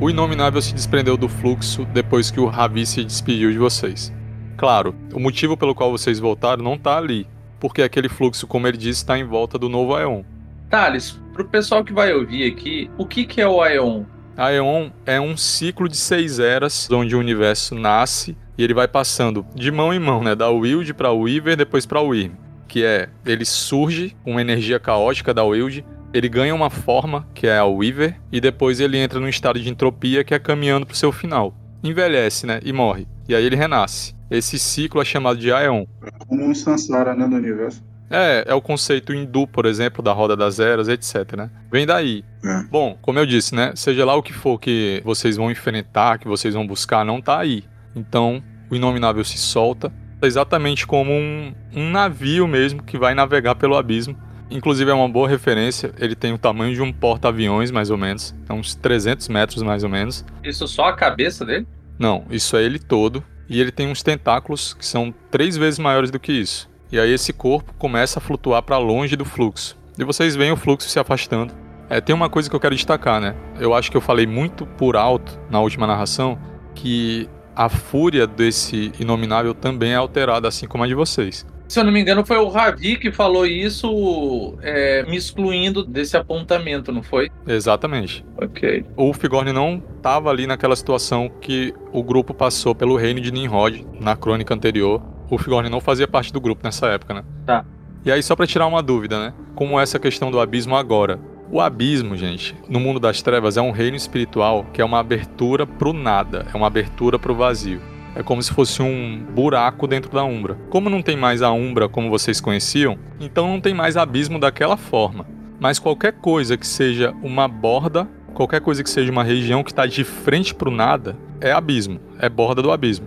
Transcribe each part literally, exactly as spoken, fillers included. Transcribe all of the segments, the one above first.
O Inominável se desprendeu do fluxo depois que o Ravi se despediu de vocês. Claro, o motivo pelo qual vocês voltaram não tá ali, porque aquele fluxo, como ele disse, está em volta do novo Aeon. Thales, pro pessoal que vai ouvir aqui, o que que é o Aeon? Aeon é um ciclo de seis eras, onde o universo nasce e ele vai passando de mão em mão, né? Da Wild para o Weaver, depois para o Wyrm. Que é, ele surge com uma energia caótica da Wild, ele ganha uma forma, que é a Weaver, e depois ele entra num estado de entropia, que é caminhando pro seu final. Envelhece, né? E morre. E aí ele renasce. Esse ciclo é chamado de Aeon. Como um Sansara, né, do universo. É, é o conceito hindu, por exemplo, da Roda das Eras, etcétera, né? Vem daí. É. Bom, como eu disse, né? Seja lá o que for que vocês vão enfrentar, que vocês vão buscar, não tá aí. Então, o Inominável se solta, exatamente como um, um navio mesmo que vai navegar pelo abismo. Inclusive é uma boa referência, ele tem o tamanho de um porta-aviões, mais ou menos. É uns trezentos metros, mais ou menos. Isso só a cabeça dele? Não, isso é ele todo. E ele tem uns tentáculos que são três vezes maiores do que isso. E aí esse corpo começa a flutuar para longe do fluxo. E vocês veem o fluxo se afastando. É, tem uma coisa que eu quero destacar, né? Eu acho que eu falei muito por alto na última narração que a fúria desse Inominável também é alterada, assim como a de vocês. Se eu não me engano, foi o Ravi que falou isso, é, me excluindo desse apontamento, não foi? Exatamente. Ok. O Figorn não estava ali naquela situação que o grupo passou pelo reino de Nimrod, na crônica anterior. O Figorn não fazia parte do grupo nessa época, né? Tá. E aí, só pra tirar uma dúvida, né? Como é essa questão do abismo agora? O abismo, gente, no mundo das trevas, é um reino espiritual que é uma abertura pro nada, é uma abertura pro vazio. É como se fosse um buraco dentro da Umbra. Como não tem mais a Umbra como vocês conheciam, então não tem mais abismo daquela forma. Mas qualquer coisa que seja uma borda, qualquer coisa que seja uma região que está de frente pro nada, é abismo, é borda do abismo.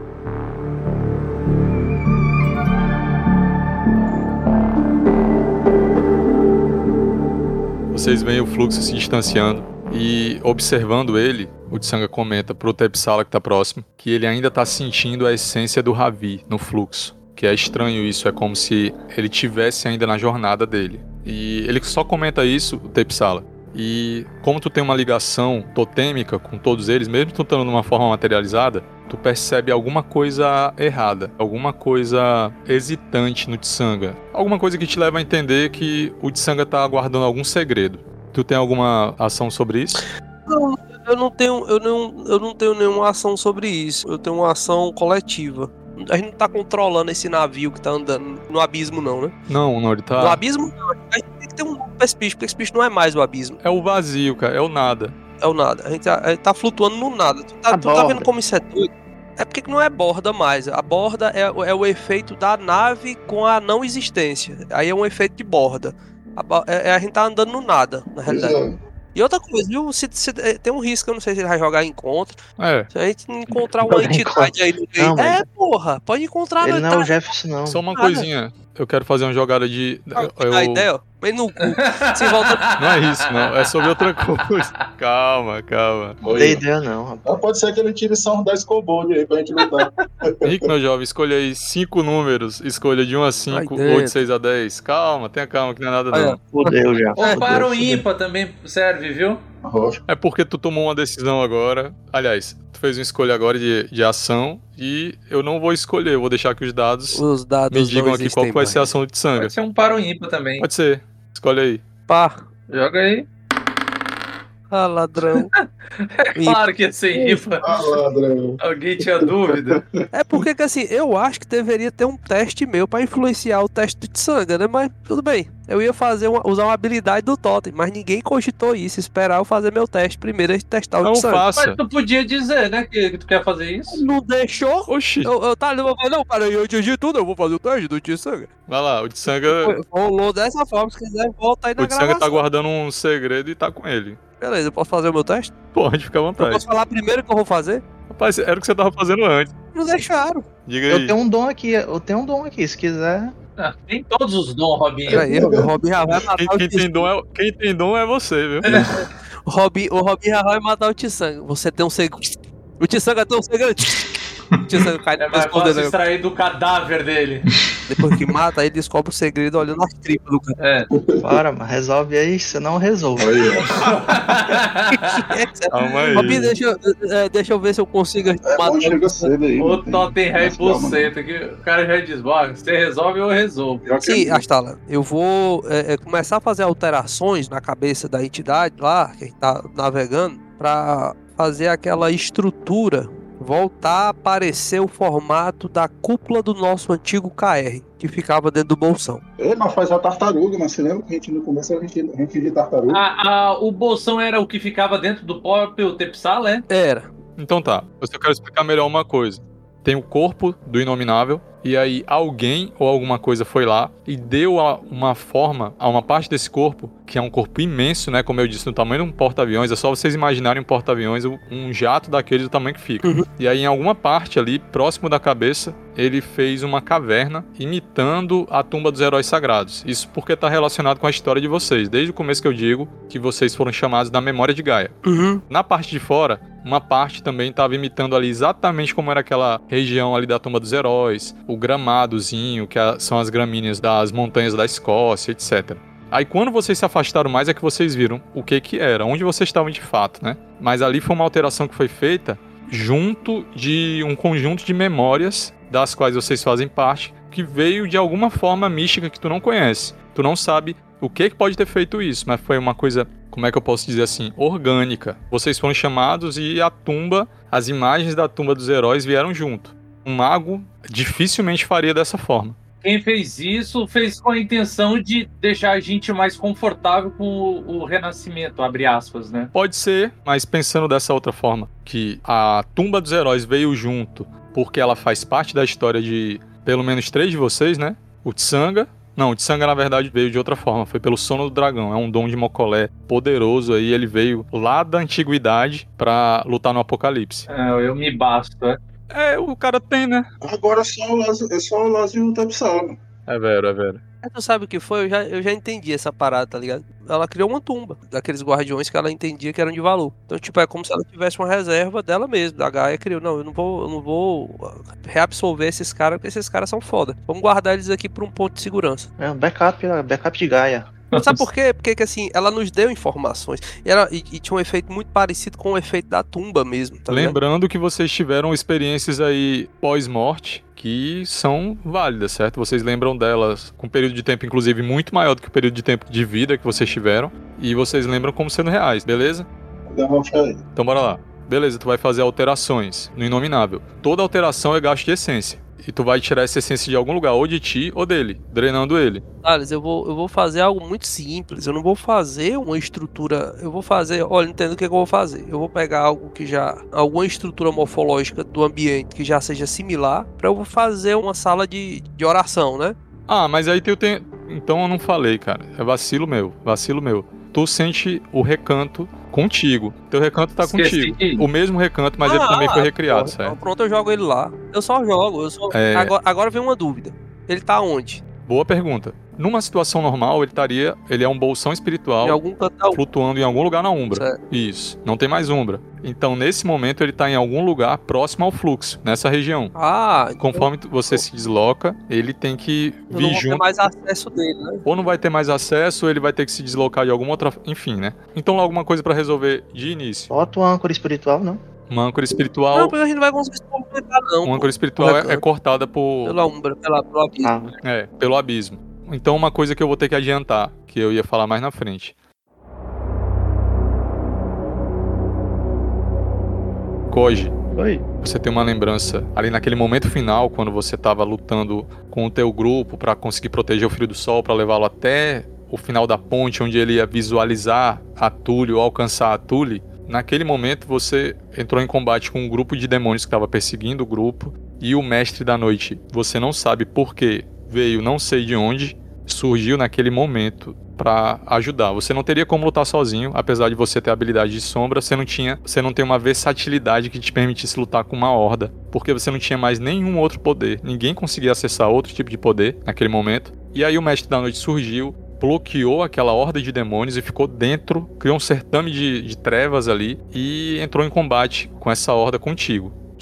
Vocês veem o fluxo se distanciando e, observando ele, o Tsanga comenta pro Tepsala que tá próximo que ele ainda tá sentindo a essência do Ravi no fluxo. Que é estranho isso, é como se ele tivesse ainda na jornada dele. E ele só comenta isso, o Tepsala. E como tu tem uma ligação totêmica com todos eles, mesmo tu estando numa forma materializada, tu percebe alguma coisa errada, alguma coisa hesitante no Tsanga. Alguma coisa que te leva a entender que o Tsanga tá aguardando algum segredo. Tu tem alguma ação sobre isso? Não, eu não tenho, eu não, eu não tenho nenhuma ação sobre isso. Eu tenho uma ação coletiva. A gente não tá controlando esse navio que tá andando no abismo, não, né? Não, não, ele tá... No abismo, não. A gente tem que ter um nome pra esse bicho, porque esse bicho não é mais o abismo. É o vazio, cara, é o nada. É o nada. A gente, a gente tá flutuando no nada. Tu tá, tu tá vendo como isso é doido? É porque não é borda mais. A borda é, é o efeito da nave com a não existência. Aí é um efeito de borda. A, é, a gente tá andando no nada, na realidade. Exato. E outra coisa, viu? Se, se, tem um risco, eu não sei se ele vai jogar encontro. É. Se a gente encontrar uma Jogar entidade aí no meio. Não, mas- É, porra, pode encontrar. Ele não é tá- o Jefferson, não. Só uma Nada. coisinha. Eu quero fazer uma jogada de... eu- A ideia, ó. Vem no cu. Se volta. Não é isso, não. É sobre outra coisa. Calma, calma. Não dei ideia, não, rapaz. Ah, pode ser que ele tire só uns dez kobold aí pra gente lutar. Henrique, meu jovem, escolha aí cinco números. Escolha de um a cinco Ai, ou de dentro. seis a dez. Calma, tenha calma, que não é nada Olha, não. Fudeu já. Ou fudeu, para o fudeu. ímpar também serve, viu? Rocha. É porque tu tomou uma decisão agora. Aliás, tu fez uma escolha agora de, de ação e eu não vou escolher. Eu vou deixar que os dados Os dados me digam não aqui existem qual que vai ser a mais. ação de Tsanga. Pode ser um para o ímpar também. Pode ser. Escolhe aí. Pá. Joga aí. Ah, ladrão. Claro que ia ser ímpar. Ah, ladrão. Alguém tinha dúvida? É porque que assim, eu acho que deveria ter um teste meu pra influenciar o teste do Tsanga, né? Mas tudo bem. Eu ia fazer uma, usar uma habilidade do Totem, mas ninguém cogitou isso, esperar eu fazer meu teste primeiro antes de testar o Não Tsanga. faça. Mas tu podia dizer, né, que, que tu quer fazer isso? Não deixou? Oxi. Eu, eu tá, eu vou falar, não, cara, eu entendi tudo, eu vou fazer o teste do Tsanga. Vai lá, o Tsanga... Rolou dessa forma, se quiser, volta aí na O Tsanga gravação. tá guardando um segredo e tá com ele. Beleza, eu posso fazer o meu teste? Pode ficar à Eu vontade. posso falar primeiro que eu vou fazer? Rapaz, era o que você tava fazendo antes. Não deixaram. Diga Eu aí. tenho um dom aqui, eu tenho um dom aqui, se quiser. Ah, tem todos os dons, Robinho. Peraí, o Robin já vai matar Quem, o quem tem Tsanga. dom é, quem tem dom é você, viu? O Robin, o Robin já vai matar o Tsanga. Você tem um segredo. O Tsanga tem um segredo. Você cai É mais fácil extrair do cadáver dele. Depois que mata, aí descobre o segredo olhando as tripas do cara. É. Bora, mano, resolve aí, senão resolve. Calma aí. Robi, deixa, eu- é, deixa eu ver se eu consigo É bom, chega cedo aí. O não tem- Tottenham mas calma, buceta, que o cara já diz, "Bora, você resolve ou eu resolvo." Pior que Sim, é Astala, eu vou é, é, começar a fazer alterações na cabeça da entidade lá, que a gente tá navegando, pra fazer aquela estrutura voltar a aparecer o formato da cúpula do nosso antigo K R, que ficava dentro do bolsão. Ei, mas faz a tartaruga, mas você lembra que a gente no começo a gente, a gente de tartaruga? Ah, ah, o bolsão era o que ficava dentro do próprio Tepsal, é? Era. Então tá, eu só quero explicar melhor uma coisa. Tem o corpo do Inominável, e aí alguém ou alguma coisa foi lá e deu a- uma forma a uma parte desse corpo, que é um corpo imenso, né? Como eu disse, no tamanho de um porta-aviões. É só vocês imaginarem um porta-aviões, um jato daquele do tamanho que fica. Uhum. E aí em alguma parte ali, próximo da cabeça, ele fez uma caverna imitando a tumba dos heróis sagrados. Isso porque está relacionado com a história de vocês. Desde o começo que eu digo que vocês foram chamados da memória de Gaia. Uhum. Na parte de fora, uma parte também estava imitando ali exatamente como era aquela região ali da tumba dos heróis, o gramadozinho, que a- são as gramíneas das montanhas da Escócia, etcétera. Aí quando vocês se afastaram mais é que vocês viram o que que era, onde vocês estavam de fato, né? Mas ali foi uma alteração que foi feita junto de um conjunto de memórias das quais vocês fazem parte, que veio de alguma forma mística que tu não conhece. Tu não sabe o que que pode ter feito isso, mas foi uma coisa, como é que eu posso dizer assim, orgânica. Vocês foram chamados e a tumba, as imagens da tumba dos heróis vieram junto. Um mago dificilmente faria dessa forma. Quem fez isso fez com a intenção de deixar a gente mais confortável com o, o renascimento, abre aspas, né? Pode ser, mas pensando dessa outra forma, que a tumba dos heróis veio junto porque ela faz parte da história de pelo menos três de vocês, né? O Tsanga. Não, o Tsanga na verdade veio de outra forma, foi pelo sono do dragão, é um dom de Mokolé poderoso aí, ele veio lá da antiguidade pra lutar no apocalipse. É, eu me basto, é. É, o cara tem, né? Agora é só o Lázio, é só o Lázio e o Tepsal, mano. É vero, é vero. Aí tu sabe o que foi? Eu já, eu já entendi essa parada, tá ligado? Ela criou uma tumba daqueles guardiões que ela entendia que eram de valor. Então, tipo, é como se ela tivesse uma reserva dela mesma. Da Gaia criou, não, eu não vou, eu não vou reabsorver esses caras, porque esses caras são foda. Vamos guardar eles aqui pra um ponto de segurança. É um backup, backup de Gaia. Mas sabe por quê? Porque que, assim, ela nos deu informações. E, ela, e, e tinha um efeito muito parecido com o efeito da tumba mesmo, tá ligado? Lembrando que vocês tiveram experiências aí pós-morte que são válidas, certo? Vocês lembram delas com um período de tempo, inclusive, muito maior do que o período de tempo de vida que vocês tiveram. E vocês lembram como sendo reais, beleza? Demonstra aí. Então bora lá. Beleza, tu vai fazer alterações no Inominável. Toda alteração é gasto de essência. E tu vai tirar essa essência de algum lugar, ou de ti ou dele, drenando ele. Thales, eu vou, eu vou fazer algo muito simples. Eu não vou fazer uma estrutura. Eu vou fazer. Olha, entendo o que, é que eu vou fazer. Eu vou pegar algo que já. Alguma estrutura morfológica do ambiente que já seja similar. Pra eu fazer uma sala de, de oração, né? Ah, mas aí tu tem. Então eu não falei, cara. É vacilo meu. Vacilo meu. Tu sente o recanto contigo. Teu recanto tá Esqueci. contigo. O mesmo recanto, mas ele Ah, também foi recriado, Pô, certo? então pronto, eu jogo ele lá. Eu só jogo. Eu só... É. Agora, agora vem uma dúvida. Ele tá onde? Boa pergunta. Numa situação normal, ele estaria. Ele é um bolsão espiritual Em algum canto da flutuando em algum lugar na Umbra. Certo. Isso. Não tem mais Umbra. Então, nesse momento, ele tá em algum lugar próximo ao fluxo, nessa região. Ah, então Conforme tu- você se desloca, ele tem que eu não vir vou ter junto. mais acesso dele, né? Ou não vai ter mais acesso, ou ele vai ter que se deslocar de alguma outra. Enfim, né? Então, alguma coisa pra resolver de início. Bota uma âncora espiritual, não? Uma âncora espiritual. Não, porque a gente não vai conseguir se completar, não. Uma pô. âncora espiritual é, é Recanto. cortada por. Pela Umbra, pela, pelo abismo. Ah, É, pelo abismo. Então, uma coisa que eu vou ter que adiantar, que eu ia falar mais na frente. Koji, oi. você tem uma lembrança ali naquele momento final, quando você estava lutando com o teu grupo para conseguir proteger o Filho do Sol, para levá-lo até o final da ponte, onde ele ia visualizar a Tule ou alcançar a Tule. Naquele momento você entrou em combate com um grupo de demônios que estava perseguindo o grupo, e o Mestre da Noite, você não sabe por quê, veio não sei de onde, surgiu naquele momento para ajudar. Você não teria como lutar sozinho, apesar de você ter habilidade de sombra, você não tinha, você não tem uma versatilidade que te permitisse lutar com uma horda, porque você não tinha mais nenhum outro poder. Ninguém conseguia acessar outro tipo de poder naquele momento. E aí o Mestre da Noite surgiu, bloqueou aquela horda de demônios e ficou dentro, criou um certame de, de trevas ali e entrou em combate com essa horda contigo, certo?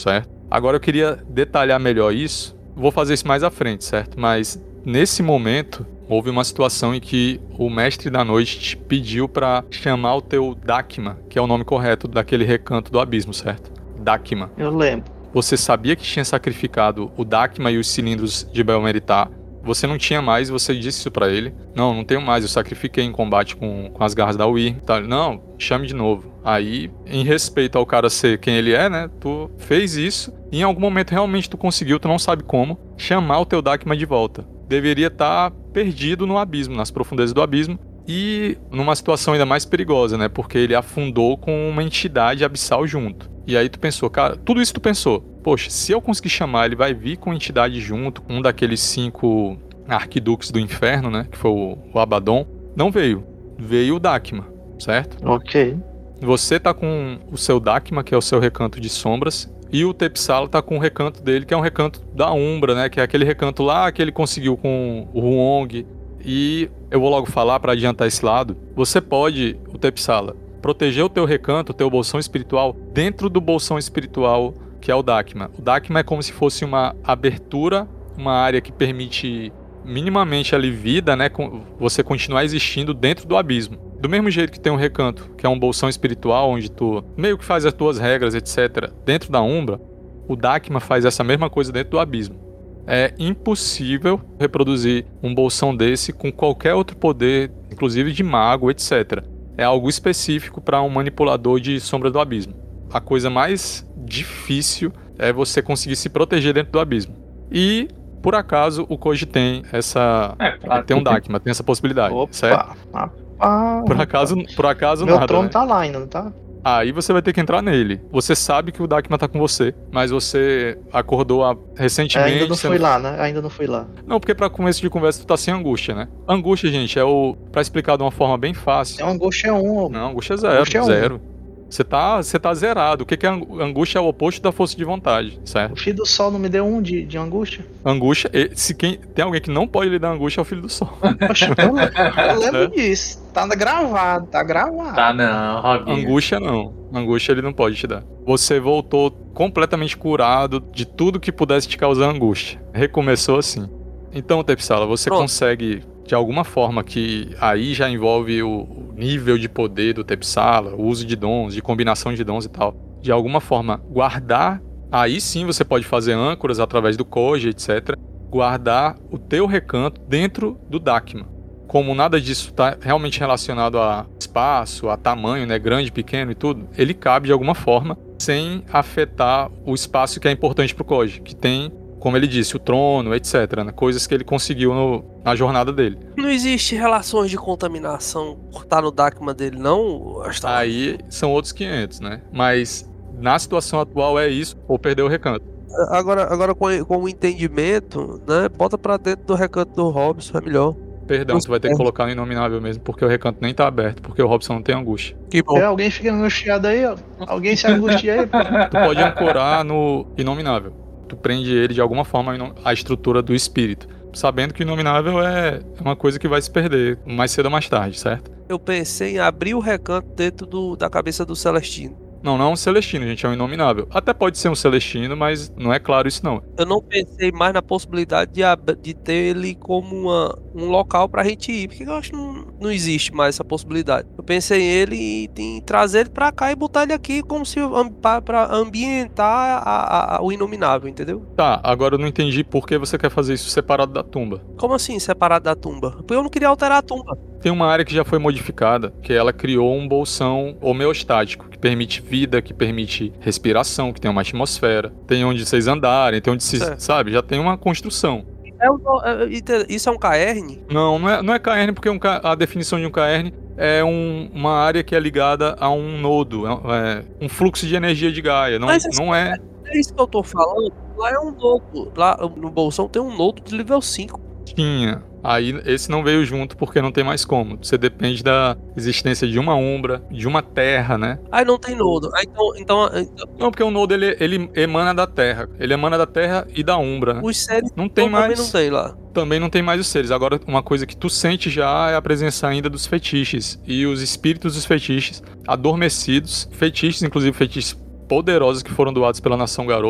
Agora eu queria detalhar melhor isso. Vou fazer isso mais à frente, certo? Mas nesse momento, houve uma situação em que o Mestre da Noite te pediu para chamar o teu Dakima, que é o nome correto daquele recanto do abismo, certo? Dakima. Eu lembro. Você sabia que tinha sacrificado o Dakima e os cilindros de Belmeritar. Você não tinha mais, você disse isso pra ele. Não, não tenho mais, eu sacrifiquei em combate com, com as garras da Wyrm. Tá, não, chame de novo. Aí, em respeito ao cara ser quem ele é, né, tu fez isso. E em algum momento realmente tu conseguiu, tu não sabe como, chamar o teu Dakima de volta. Deveria estar perdido no abismo, nas profundezas do abismo. E numa situação ainda mais perigosa, né, porque ele afundou com uma entidade abissal junto. E aí tu pensou, cara, tudo isso tu pensou, poxa, se eu conseguir chamar, ele vai vir com a entidade junto, um daqueles cinco arquiduques do inferno, né, que foi o, o Abaddon. Não veio, veio o Dakima, certo? Ok. Você tá com o seu Dakima, que é o seu recanto de sombras, e o Tepsala tá com o recanto dele, que é um recanto da Umbra, né, que é aquele recanto lá que ele conseguiu com o Huong. E eu vou logo falar para adiantar esse lado, você pode, o Tepsala, proteger o teu recanto, o teu bolsão espiritual, dentro do bolsão espiritual que é o Dakima. O Dakima é como se fosse uma abertura, uma área que permite minimamente ali vida, né, você continuar existindo dentro do abismo. Do mesmo jeito que tem um recanto, que é um bolsão espiritual, onde tu meio que faz as tuas regras, etcétera, dentro da Umbra, o Dakima faz essa mesma coisa dentro do abismo. É impossível reproduzir um bolsão desse com qualquer outro poder, inclusive de mago, etcétera. É algo específico para um manipulador de sombra do abismo. A coisa mais difícil é você conseguir se proteger dentro do abismo. E, por acaso, o Koji tem essa... É, claro. Tem um Dakima, tem essa possibilidade, Opa, certo? Opa, por acaso, por acaso Meu nada, trono né? tá lá ainda, não tá? Aí você vai ter que entrar nele. Você sabe que o Dakima tá com você, mas você acordou a... recentemente... É, ainda não você fui lá, né? Ainda não fui lá. Não, porque pra começo de conversa tu tá sem angústia, né? Angústia, gente, é o... Pra explicar de uma forma bem fácil... É uma angústia um. Não, angústia é zero, Angústia é um. zero. Você tá, você tá zerado. O que que é angústia? É o oposto da força de vontade, certo? O filho do sol não me deu um de, de angústia? Angústia, se quem, tem alguém que não pode lhe dar angústia é o filho do sol. Poxa, eu, eu lembro é. disso. Tá gravado, tá gravado. Tá não, Robinho. Angústia não. Angústia ele não pode te dar. Você voltou completamente curado de tudo que pudesse te causar angústia. Recomeçou assim. Então, Tepsala, você Pronto. consegue, de alguma forma que aí já envolve o nível de poder do Tepsala, o uso de dons, de combinação de dons e tal, de alguma forma guardar, aí sim você pode fazer âncoras através do Koji, etcétera, guardar o teu recanto dentro do Dakima. Como nada disso está realmente relacionado a espaço, a tamanho, né, grande, pequeno e tudo, ele cabe de alguma forma sem afetar o espaço que é importante pro Koji, que tem, como ele disse, o trono, etcétera, né, coisas que ele conseguiu no, na jornada dele. Não existe relações de contaminação por estar no Dakima dele, não? Aí são outros quinhentos, né? Mas na situação atual é isso, ou perder o recanto. Agora, agora com, com o entendimento, né, bota pra dentro do recanto do Robson, é melhor. Perdão, tu vai ter que colocar no Inominável mesmo, porque o recanto nem tá aberto, porque o Robson não tem angústia. Que bom. É, alguém fica angustiado aí, ó. Alguém se angustia aí, pô. Tu pode ancorar no Inominável. Tu prende ele de alguma forma à estrutura do espírito, sabendo que o Inominável é uma coisa que vai se perder mais cedo ou mais tarde, certo? Eu pensei em abrir o recanto dentro do, da cabeça do Celestino. Não, não é um Celestino, gente, é um Inominável. Até pode ser um Celestino, mas não é claro isso não. Eu não pensei mais na possibilidade de, de ter ele como uma, um local pra gente ir, porque eu acho que não, não existe mais essa possibilidade. Eu pensei em ele e em trazer ele pra cá e botar ele aqui como se pra, pra ambientar a, a, o Inominável, entendeu? Tá, agora eu não entendi por que você quer fazer isso separado da tumba. Como assim, separado da tumba? Porque eu não queria alterar a tumba. Tem uma área que já foi modificada, que ela criou um bolsão homeostático, que permite vida, que permite respiração, que tem uma atmosfera, tem onde vocês andarem, tem onde se, é. sabe, já tem uma construção. É um, isso é um caerne? Não, não é, não é caerne, porque um, a definição de um caerne é um, uma área que é ligada a um nodo, é um fluxo de energia de Gaia, não, Mas, não é... É isso que eu tô falando, lá é um nodo, lá no bolsão tem um nodo de nível cinco. Tinha. Aí esse não veio junto porque não tem mais como. Você depende da existência de uma umbra, de uma terra, né? Aí não tem nodo. Aí então, então, então... Não, porque o nodo ele, ele emana da terra. Ele emana da terra e da umbra, né? Os seres não tem mais. Também não tem lá. Também não tem mais os seres. Agora, uma coisa que tu sente já é a presença ainda dos fetiches. E os espíritos dos fetiches adormecidos. Fetiches, inclusive fetiches poderosos que foram doados pela nação Garou.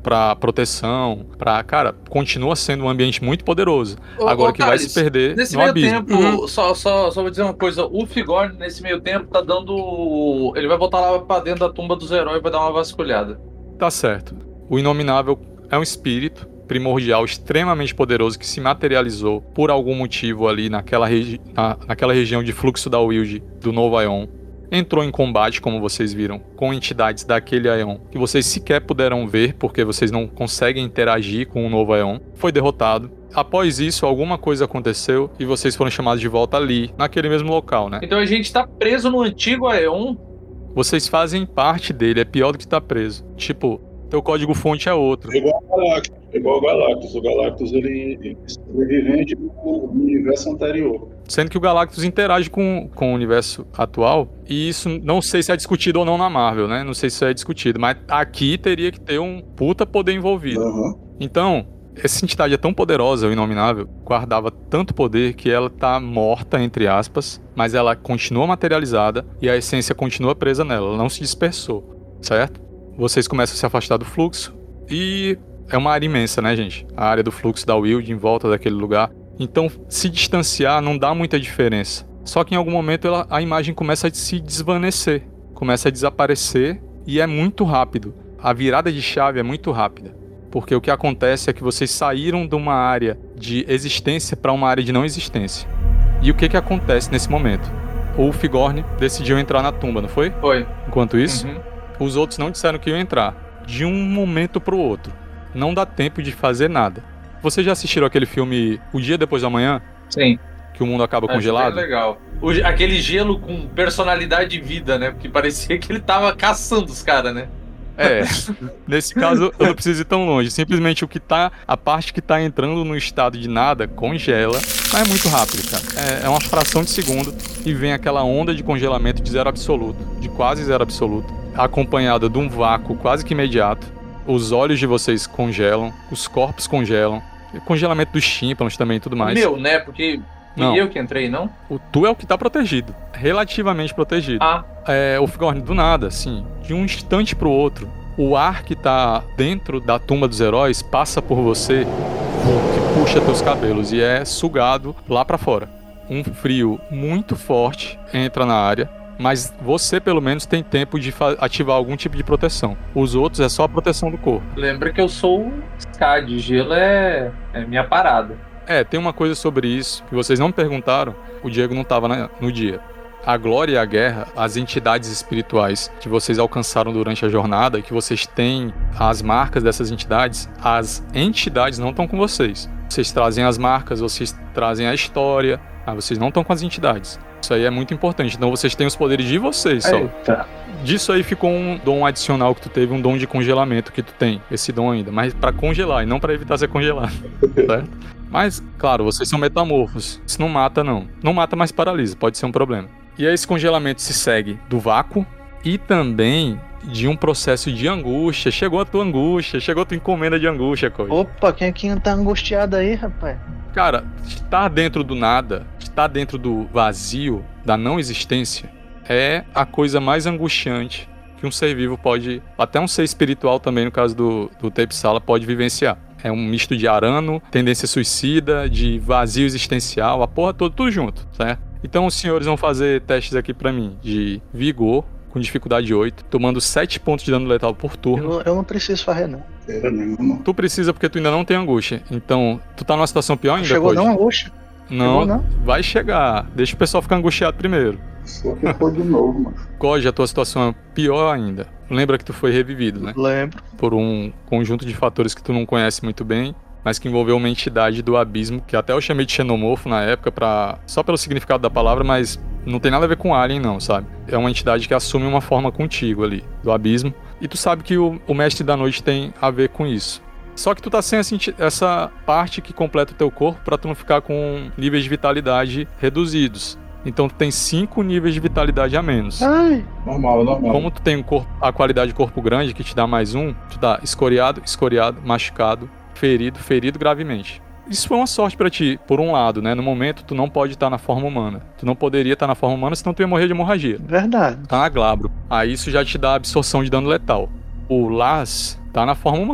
pra proteção, pra... Cara, continua sendo um ambiente muito poderoso. Ô, Agora ô, que vai Thales, se perder nesse no meio abismo. tempo, Uhum. só, só, só vou dizer uma coisa, o Figorn, nesse meio tempo, tá dando... Ele vai voltar lá pra dentro da tumba dos heróis e vai dar uma vasculhada. Tá certo. O Inominável é um espírito primordial extremamente poderoso que se materializou por algum motivo ali naquela, regi- na, naquela região de fluxo da Wild do novo Aeon. Entrou em combate, como vocês viram, com entidades daquele Aeon que vocês sequer puderam ver porque vocês não conseguem interagir com o novo Aeon. Foi derrotado. Após isso, alguma coisa aconteceu e vocês foram chamados de volta ali, naquele mesmo local, né? Então a gente tá preso no antigo Aeon. Vocês fazem parte dele, é pior do que tá preso. Tipo, teu código-fonte é outro. É igual ao Galactus, é igual ao Galactus. O Galactus, ele ele é sobrevivente do universo anterior. Sendo que o Galactus interage com, com o universo atual, e isso não sei se é discutido ou não na Marvel, né? Não sei se é discutido, mas aqui teria que ter um puta poder envolvido. Aham. Então, essa entidade é tão poderosa, o Inominável, guardava tanto poder que ela tá morta, entre aspas, mas ela continua materializada e a essência continua presa nela, ela não se dispersou, certo? Vocês começam a se afastar do fluxo e é uma área imensa, né, gente? A área do fluxo da Wild em volta daquele lugar. Então, se distanciar não dá muita diferença. Só que em algum momento ela, a imagem começa a se desvanecer, começa a desaparecer e é muito rápido. A virada de chave é muito rápida. Porque o que acontece é que vocês saíram de uma área de existência para uma área de não existência. E o que que acontece nesse momento? O Figorn decidiu entrar na tumba, não foi? Foi. Enquanto isso, Uhum. os outros não disseram que iam entrar. De um momento pro outro. Não dá tempo de fazer nada. Vocês já assistiram aquele filme O Dia Depois do Amanhã? Sim. Que o mundo acaba Acho congelado? bem legal. O, aquele gelo com personalidade e vida, né? Porque parecia que ele tava caçando os caras, né? É, nesse caso eu não preciso ir tão longe. Simplesmente o que tá, a parte que tá entrando no estado de nada congela, mas é muito rápido, cara. É, é uma fração de segundo e vem aquela onda de congelamento de zero absoluto, de quase zero absoluto, acompanhada de um vácuo quase que imediato. Os olhos de vocês congelam, os corpos congelam, congelamento dos tímpanos também e tudo mais. Meu, né? Porque fui Não. eu que entrei, não? O tu é o que tá protegido, relativamente protegido. Ah, É, o Figorn, do nada, assim, de um instante pro outro, o ar que tá dentro da tumba dos heróis passa por você, que puxa teus cabelos e é sugado lá pra fora. Um frio muito forte entra na área, mas você pelo menos tem tempo de fa- ativar algum tipo de proteção. Os outros é só a proteção do corpo. lembra que eu sou o Skad, gelo é, é minha parada. É, tem uma coisa sobre isso que vocês não me perguntaram, o Diego não tava na- no dia. A glória e a guerra, as entidades espirituais que vocês alcançaram durante a jornada, que vocês têm as marcas dessas entidades, as entidades não estão com vocês. Vocês trazem as marcas, vocês trazem a história, mas vocês não estão com as entidades. Isso aí é muito importante. Então vocês têm os poderes de vocês só. Eita. Disso aí ficou um dom adicional que tu teve, um dom de congelamento que tu tem, esse dom ainda, mas pra congelar e não pra evitar ser congelado, certo? Mas, claro, vocês são metamorfos. Isso não mata, não. Não mata, mas paralisa. Pode ser um problema. E aí esse congelamento se segue do vácuo e também de um processo de angústia. Chegou a tua angústia, chegou a tua encomenda de angústia, coisa. Opa, quem aqui não tá angustiado aí, rapaz? Cara, estar dentro do nada, estar dentro do vazio, da não existência, é a coisa mais angustiante que um ser vivo pode, até um ser espiritual também, no caso do, do Tepsala, pode vivenciar. É um misto de arano, tendência suicida, de vazio existencial, a porra toda, tudo junto, certo? Então os senhores vão fazer testes aqui pra mim de vigor, com dificuldade oito, tomando sete pontos de dano letal por turno. Eu, eu não preciso fazer, não. Era mesmo, não. Tu precisa porque tu ainda não tem angústia. Então, tu tá numa situação pior ainda, Chegou Code? não, angústia? Não, Chegou não? vai chegar. Deixa o pessoal ficar angustiado primeiro. Só que foi de novo, mano. Code, a tua situação é pior ainda. Lembra que tu foi revivido, né? Lembro. Por um conjunto de fatores que tu não conhece muito bem, mas que envolveu uma entidade do abismo, que até eu chamei de xenomorfo na época, pra... só pelo significado da palavra, mas não tem nada a ver com alien não, sabe? É uma entidade que assume uma forma contigo ali, do abismo, e tu sabe que o, o Mestre da Noite tem a ver com isso. Só que tu tá sem essa, essa parte que completa o teu corpo pra tu não ficar com níveis de vitalidade reduzidos. Então tu tem cinco níveis de vitalidade a menos. Ai, Normal, normal. Como tu tem um corpo, a qualidade de corpo grande, que te dá mais um, tu dá escoriado, escoriado, machucado, ferido, ferido gravemente. Isso foi uma sorte pra ti, por um lado, né? No momento, tu não pode estar na forma humana. Tu não poderia estar na forma humana, senão tu ia morrer de hemorragia. verdade. Tá na glabro. Aí isso já te dá absorção de dano letal. O Lars tá na forma humana.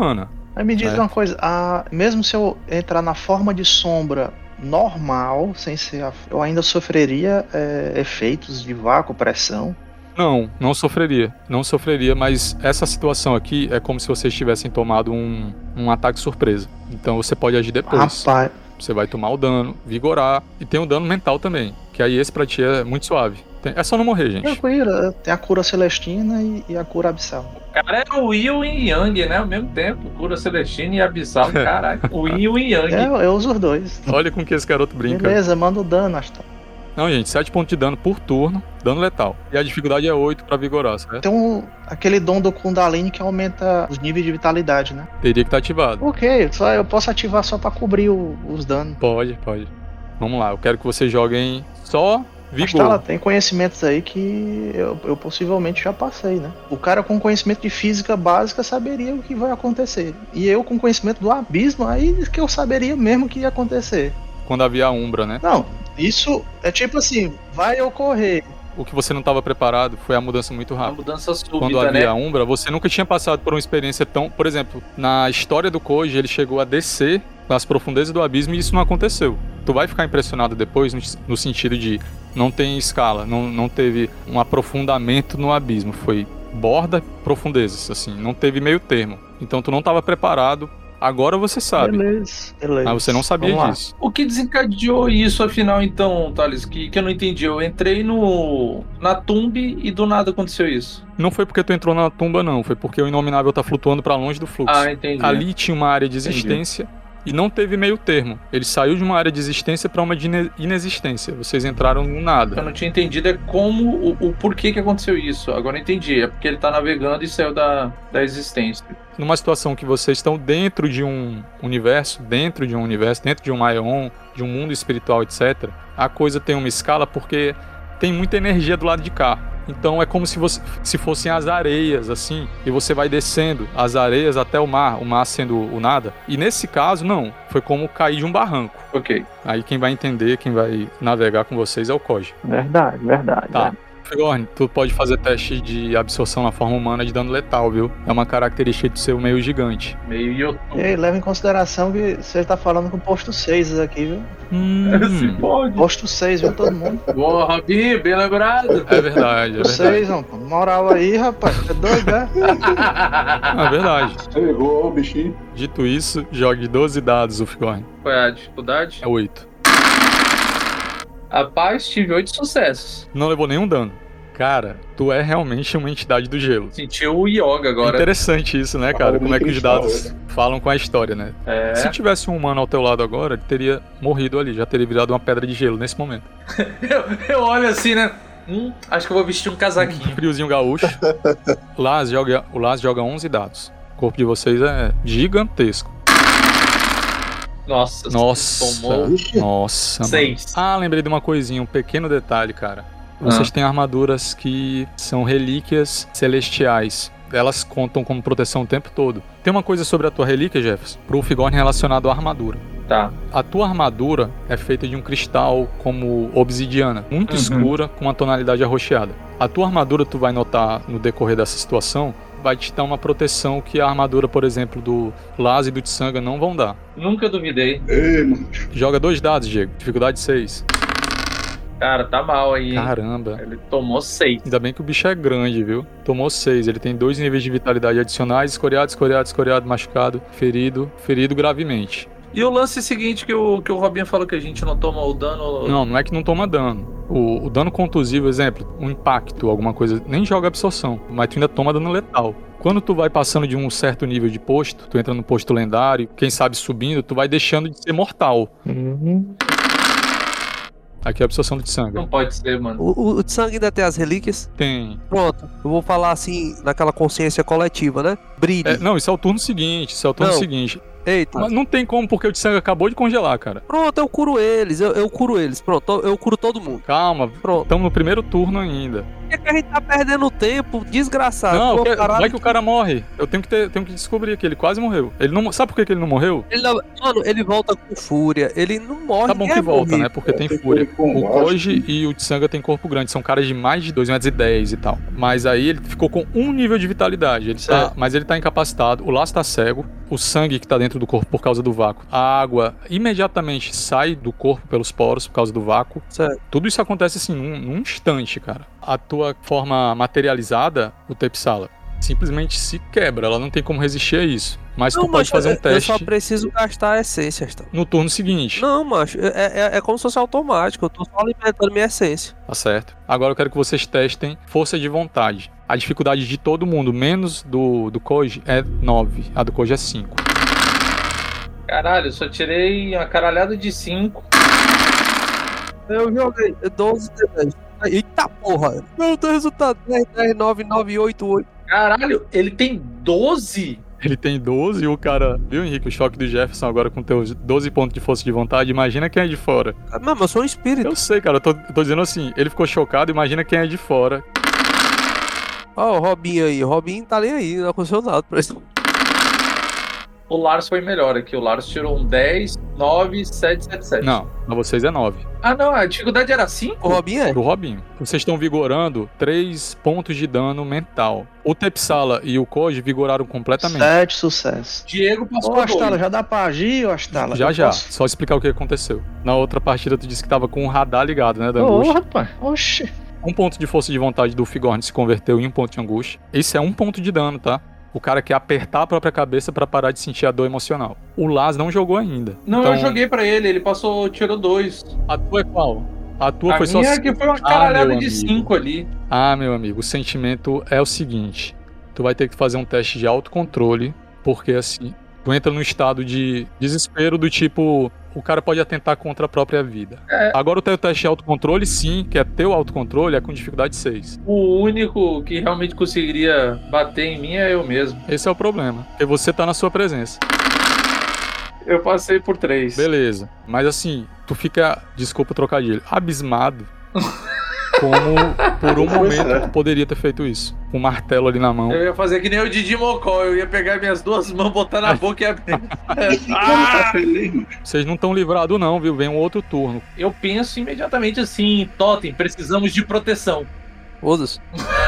Aí me diz É. uma coisa, ah, mesmo se eu entrar na forma de sombra normal, sem ser a, eu ainda sofreria é, efeitos de vácuo, pressão? Não, não sofreria. Não sofreria, mas essa situação aqui é como se vocês tivessem tomado um, um ataque surpresa. Então você pode agir depois. Rapaz, Você vai tomar o dano, vigorar, e tem o dano mental também, que aí esse pra ti é muito suave. Tem- é só não morrer, gente. tranquilo, tem a cura celestina e, e a cura abissal. O cara é o Yin e Yang, né? Ao mesmo tempo. Cura Celestina e Abissal. Caralho. O Yin e o Yang. É, eu uso os dois. Olha com que esse garoto brinca. Beleza, manda o dano, Aston. Não, gente, sete pontos de dano por turno, dano letal. E a dificuldade é oito pra vigorar, certo? Tem um, aquele dom do Kundalini que aumenta os níveis de vitalidade, né? Teria que estar ativado. Ok, só, eu posso ativar só pra cobrir o- os danos. Pode, pode. Vamos lá, eu quero que vocês joguem só Mas tá, ela vigor. tem conhecimentos aí que eu, eu possivelmente já passei, né? O cara com conhecimento de física básica saberia o que vai acontecer. E eu com conhecimento do abismo, aí que eu saberia mesmo o que ia acontecer. Quando havia a Umbra, né? Não, isso é tipo assim, vai ocorrer. O que você não estava preparado foi a mudança muito Uma rápida. mudança súbita, Quando havia né? a Umbra, você nunca tinha passado por uma experiência tão... Por exemplo, na história do Koji, ele chegou a descer nas profundezas do abismo e isso não aconteceu. Tu vai ficar impressionado depois no, no sentido de não tem escala, não, não teve um aprofundamento no abismo. Foi borda, profundezas, assim, não teve meio termo. Então tu não estava preparado, agora você sabe. Beleza, beleza. Mas você não sabia Vamos lá. disso. O que desencadeou isso, afinal, então, Thales? Que, que eu não entendi. Eu entrei no na Tumbe e do nada aconteceu isso. Não foi porque tu entrou na tumba, não. Foi porque o Inominável tá flutuando pra longe do fluxo. Ah, entendi. Ali tinha uma área de Entendi. existência e não teve meio termo. Ele saiu de uma área de existência pra uma de ine- inexistência. Vocês entraram no O que eu nada. não tinha entendido é como, o, o porquê que aconteceu isso. Agora eu entendi. É porque ele tá navegando e saiu da, da existência. Numa situação que vocês estão dentro de um universo, dentro de um universo, dentro de um Aion, de um mundo espiritual, etcétera, a coisa tem uma escala porque tem muita energia do lado de cá. Então é como se, você, se fossem as areias, assim, e você vai descendo as areias até o mar, o mar sendo o nada. E nesse caso, não. Foi como cair de um barranco. Ok. Aí quem vai entender, quem vai navegar com vocês é o Koji. Verdade, verdade. Tá. Figorne, tu pode fazer teste de absorção na forma humana de dano letal, viu? É uma característica de ser meio gigante. Meio E YouTube. aí, leva em consideração que você tá falando com o posto seis aqui, viu? Se Hum, pode. Posto seis, viu, todo mundo? Boa, Robinho, bem lembrado. é verdade, é Posto verdade. seis, não. Moral aí, rapaz. É doido, é? É verdade. Pegou o bichinho. Dito isso, jogue doze dados, o Figorne. Qual é a dificuldade? É oito. Rapaz, tive oito sucessos. Não levou nenhum dano. Cara, tu é realmente uma entidade do gelo. Sentiu o yoga agora. Interessante isso, né, cara? Fala Como é que de os cristal, dados né? falam com a história, né? É. Se tivesse um humano ao teu lado agora, ele teria morrido ali, já teria virado uma pedra de gelo nesse momento. Eu, eu olho assim, né? Hum, acho que eu vou vestir um casaquinho. Friozinho gaúcho. Laz joga, o Laz joga onze dados. O corpo de vocês é gigantesco. Nossa, Nossa, tomou nossa. mano. seis. Ah, lembrei de uma coisinha, um pequeno detalhe, cara. Vocês Ah. têm armaduras que são relíquias celestiais. Elas contam como proteção o tempo todo. Tem uma coisa sobre a tua relíquia, Jefferson, pro Figorne relacionado à armadura. Tá. A tua armadura é feita de um cristal como obsidiana, muito Uhum. escura, com uma tonalidade arroxeada. A tua armadura, tu vai notar no decorrer dessa situação, vai te dar uma proteção que a armadura, por exemplo, do Laz e do Tsanga não vão dar. Nunca duvidei. Ei, mano. Joga dois dados, Diego. Dificuldade seis. Cara, tá mal aí. hein? Caramba. Ele tomou seis. Ainda bem que o bicho é grande, viu? Tomou seis. Ele tem dois níveis de vitalidade adicionais: escoriado, escoriado, escoriado, machucado, ferido, ferido gravemente. E o lance seguinte que o, que o Robinho falou que a gente não toma o dano. Não, não é que não toma dano. O, o dano contusivo, exemplo, um impacto, alguma coisa, nem joga absorção, mas tu ainda toma dano letal. Quando tu vai passando de um certo nível de posto, tu entra no posto lendário, quem sabe subindo, tu vai deixando de ser mortal. Uhum. Aqui é a absorção de sangue. Não pode ser, mano. O, o, o Tsang ainda tem as relíquias. Tem. Pronto, eu vou falar assim, naquela consciência coletiva, né? Brilhe. É, não, isso é o turno seguinte, isso é o turno Não. seguinte. Eita. Mas não tem como, porque o Tsanga acabou de congelar, cara. Pronto, eu curo eles, eu, eu curo eles. Pronto, eu curo todo mundo. Calma, Pronto. estamos no primeiro turno ainda. que, que a gente tá perdendo tempo, desgraçado? Não, Pô, que- caralho, vai que o cara morre. Eu tenho que, ter, tenho que descobrir que ele quase morreu. Ele não, sabe por que que ele não morreu? Ele não- mano, ele volta com fúria, ele não morre. Tá bom quer que volta, morrer. né? Porque tem Tem fúria. combate. O Koji e o Tsanga tem corpo grande. São caras de mais de dois metros e dez e tal. Mas aí ele ficou com um nível de vitalidade. Ele tá, Certo. mas ele tá incapacitado. O laço tá cego. O sangue que tá dentro do corpo por causa do vácuo. A água imediatamente sai do corpo pelos poros por causa do vácuo. Certo. Tudo isso acontece assim, num, num instante, cara. A tua forma materializada, o Tepsala, simplesmente se quebra. Ela não tem como resistir a isso. Mas Não, tu pode macho, fazer um eu- Eu teste só preciso gastar a essência, tá? no turno seguinte. Não, macho, é, é, é como se fosse automático. Eu tô só alimentando minha essência. Tá certo. Agora eu quero que vocês testem força de vontade. A dificuldade de todo mundo, menos do, do Koji, é nove. A do Koji é cinco. Caralho, eu só tirei uma caralhada de cinco. Eu joguei doze, dez. Eita porra! Meu Deus, resultado dez, dez, nove, nove, oito, oito. Caralho, ele tem doze? Ele tem doze e o cara... Viu, Henrique, o choque do Jefferson agora com teus doze pontos de força de vontade? Imagina quem é de fora. Não, mas eu sou um espírito. Eu sei, cara. Eu tô, eu tô dizendo assim. Ele ficou chocado. Imagina quem é de fora. Ó, o Robinho aí. O Robinho tá nem aí, não aconteceu nada pra isso. O Lars foi melhor aqui. O Lars tirou um dez, nove, sete, sete, sete. Não, pra vocês é nove. Ah, não, a dificuldade era cinco? O Robinho é? Pro Robinho. Vocês estão vigorando três pontos de dano mental. O Tepsala e o Koji vigoraram completamente. Sete sucessos. Diego passou Ô, a Astala, dois. já dá pra agir, ô, Astala? Já, Eu já. posso- Só explicar o que aconteceu. Na outra partida, tu disse que tava com o radar ligado, né, da Ô, angústia. rapaz. Oxi. Um ponto de força de vontade do Figorn se converteu em um ponto de angústia. Esse é um ponto de dano, tá? O cara quer apertar a própria cabeça pra parar de sentir a dor emocional. O Laz não jogou ainda. Não, Então, eu joguei pra ele, ele passou, tirou dois. A tua é qual? A tua A foi só... minha que foi uma Ah, caralhada meu de amigo. cinco ali. Ah, meu amigo, o sentimento é o seguinte. Tu vai ter que fazer um teste de autocontrole, porque assim, tu entra num estado de desespero do tipo, o cara pode atentar contra a própria vida. É. Agora o teu teste de autocontrole, sim, que é teu autocontrole, é com dificuldade seis. O único que realmente conseguiria bater em mim é eu mesmo. Esse é o problema, porque você tá na sua presença. Eu passei por três. Beleza, mas assim, tu fica, desculpa o trocadilho, abismado como por um momento tu poderia ter feito isso. Com um martelo ali na mão. Eu ia fazer que nem o Didi Mocó, eu ia pegar minhas duas mãos, botar na boca e abrir. Ele tá feliz, mano. Vocês não estão livrados não, viu? Vem um outro turno. Eu penso imediatamente assim, Totem, precisamos de proteção. Foda-se.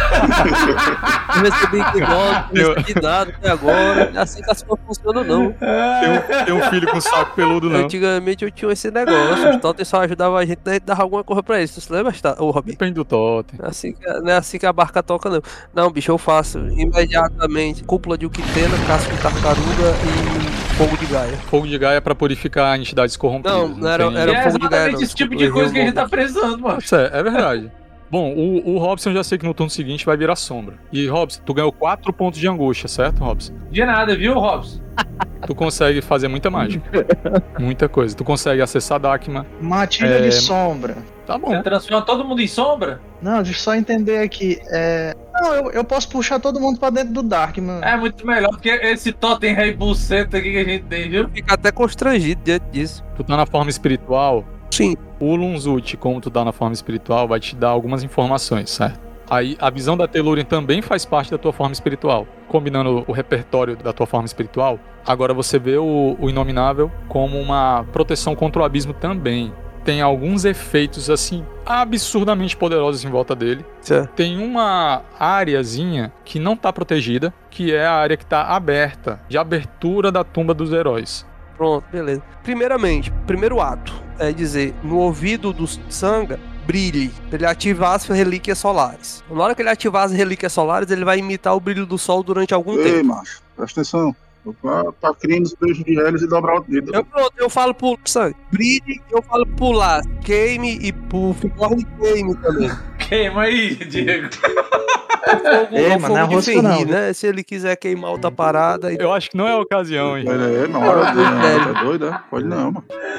Eu recebi que dó, Eu- recebi dado até agora. Assim que as coisas funcionam, não. Tem um, tem um filho com saco peludo, não. Antigamente eu tinha esse negócio. Os Totem só ajudavam a gente, daí dava alguma coisa pra eles. Tu se lembra, tá? Ô, Robin? Depende do totem. Não é assim que, não é assim que a barca toca, não. Não, bicho, eu faço imediatamente cúpula de Uquitena, casco de tartaruga e fogo de Gaia. Fogo de Gaia é pra purificar entidades corrompidas. Não, não era- tem- era- E é fogo de Gaia, exatamente não. esse tipo de Eu coisa que a errei gente o tá precisando, mano. Isso é, é verdade. Bom, o, o Robson eu já sei que no turno seguinte vai virar sombra. E, Robson, tu ganhou quatro pontos de angústia, certo, Robson? De nada, viu, Robson? Tu consegue fazer muita mágica. Muita coisa. Tu consegue acessar Dakma. Matilha É, de sombra. Tá bom. Você transforma todo mundo em sombra? Não, deixa eu só entender aqui. É... Não, eu, eu posso puxar todo mundo pra dentro do Dark, mano. É muito melhor do que esse Totem Rei Buceta aqui que a gente tem, viu? Fica até constrangido diante disso. Tu tá na forma espiritual. Sim. O Lunzut, como tu tá na forma espiritual, vai te dar algumas informações, certo? Aí, a visão da Telurian também faz parte da tua forma espiritual. Combinando o repertório da tua forma espiritual, agora você vê o, o Inominável como uma proteção contra o abismo também. Tem alguns efeitos, assim, absurdamente poderosos em volta dele. Certo. Tem uma áreazinha que não tá protegida, que é a área que tá aberta, de abertura da tumba dos heróis. Pronto, beleza. Primeiramente, primeiro ato é dizer, no ouvido do Tsanga, brilhe, pra ele ativar as relíquias solares. Na hora que ele ativar as relíquias solares, ele vai imitar o brilho do sol durante algum Ei, tempo. macho, presta atenção. Tá, tá criando os beijos de Hélios e dobrar o dedo. Eu, pronto, eu falo pro Tsanga, brilhe, eu falo pro Lars, queime e pro Figorne queime também. Queima aí, Diego. É fogo, Ei, é mano, não é fogo de rosca ferrir, não, viu? né? Se ele quiser queimar outra parada... Eu acho que não é a ocasião, hein? Olha aí, na hora dele, tá doido, é? Pode não, mano.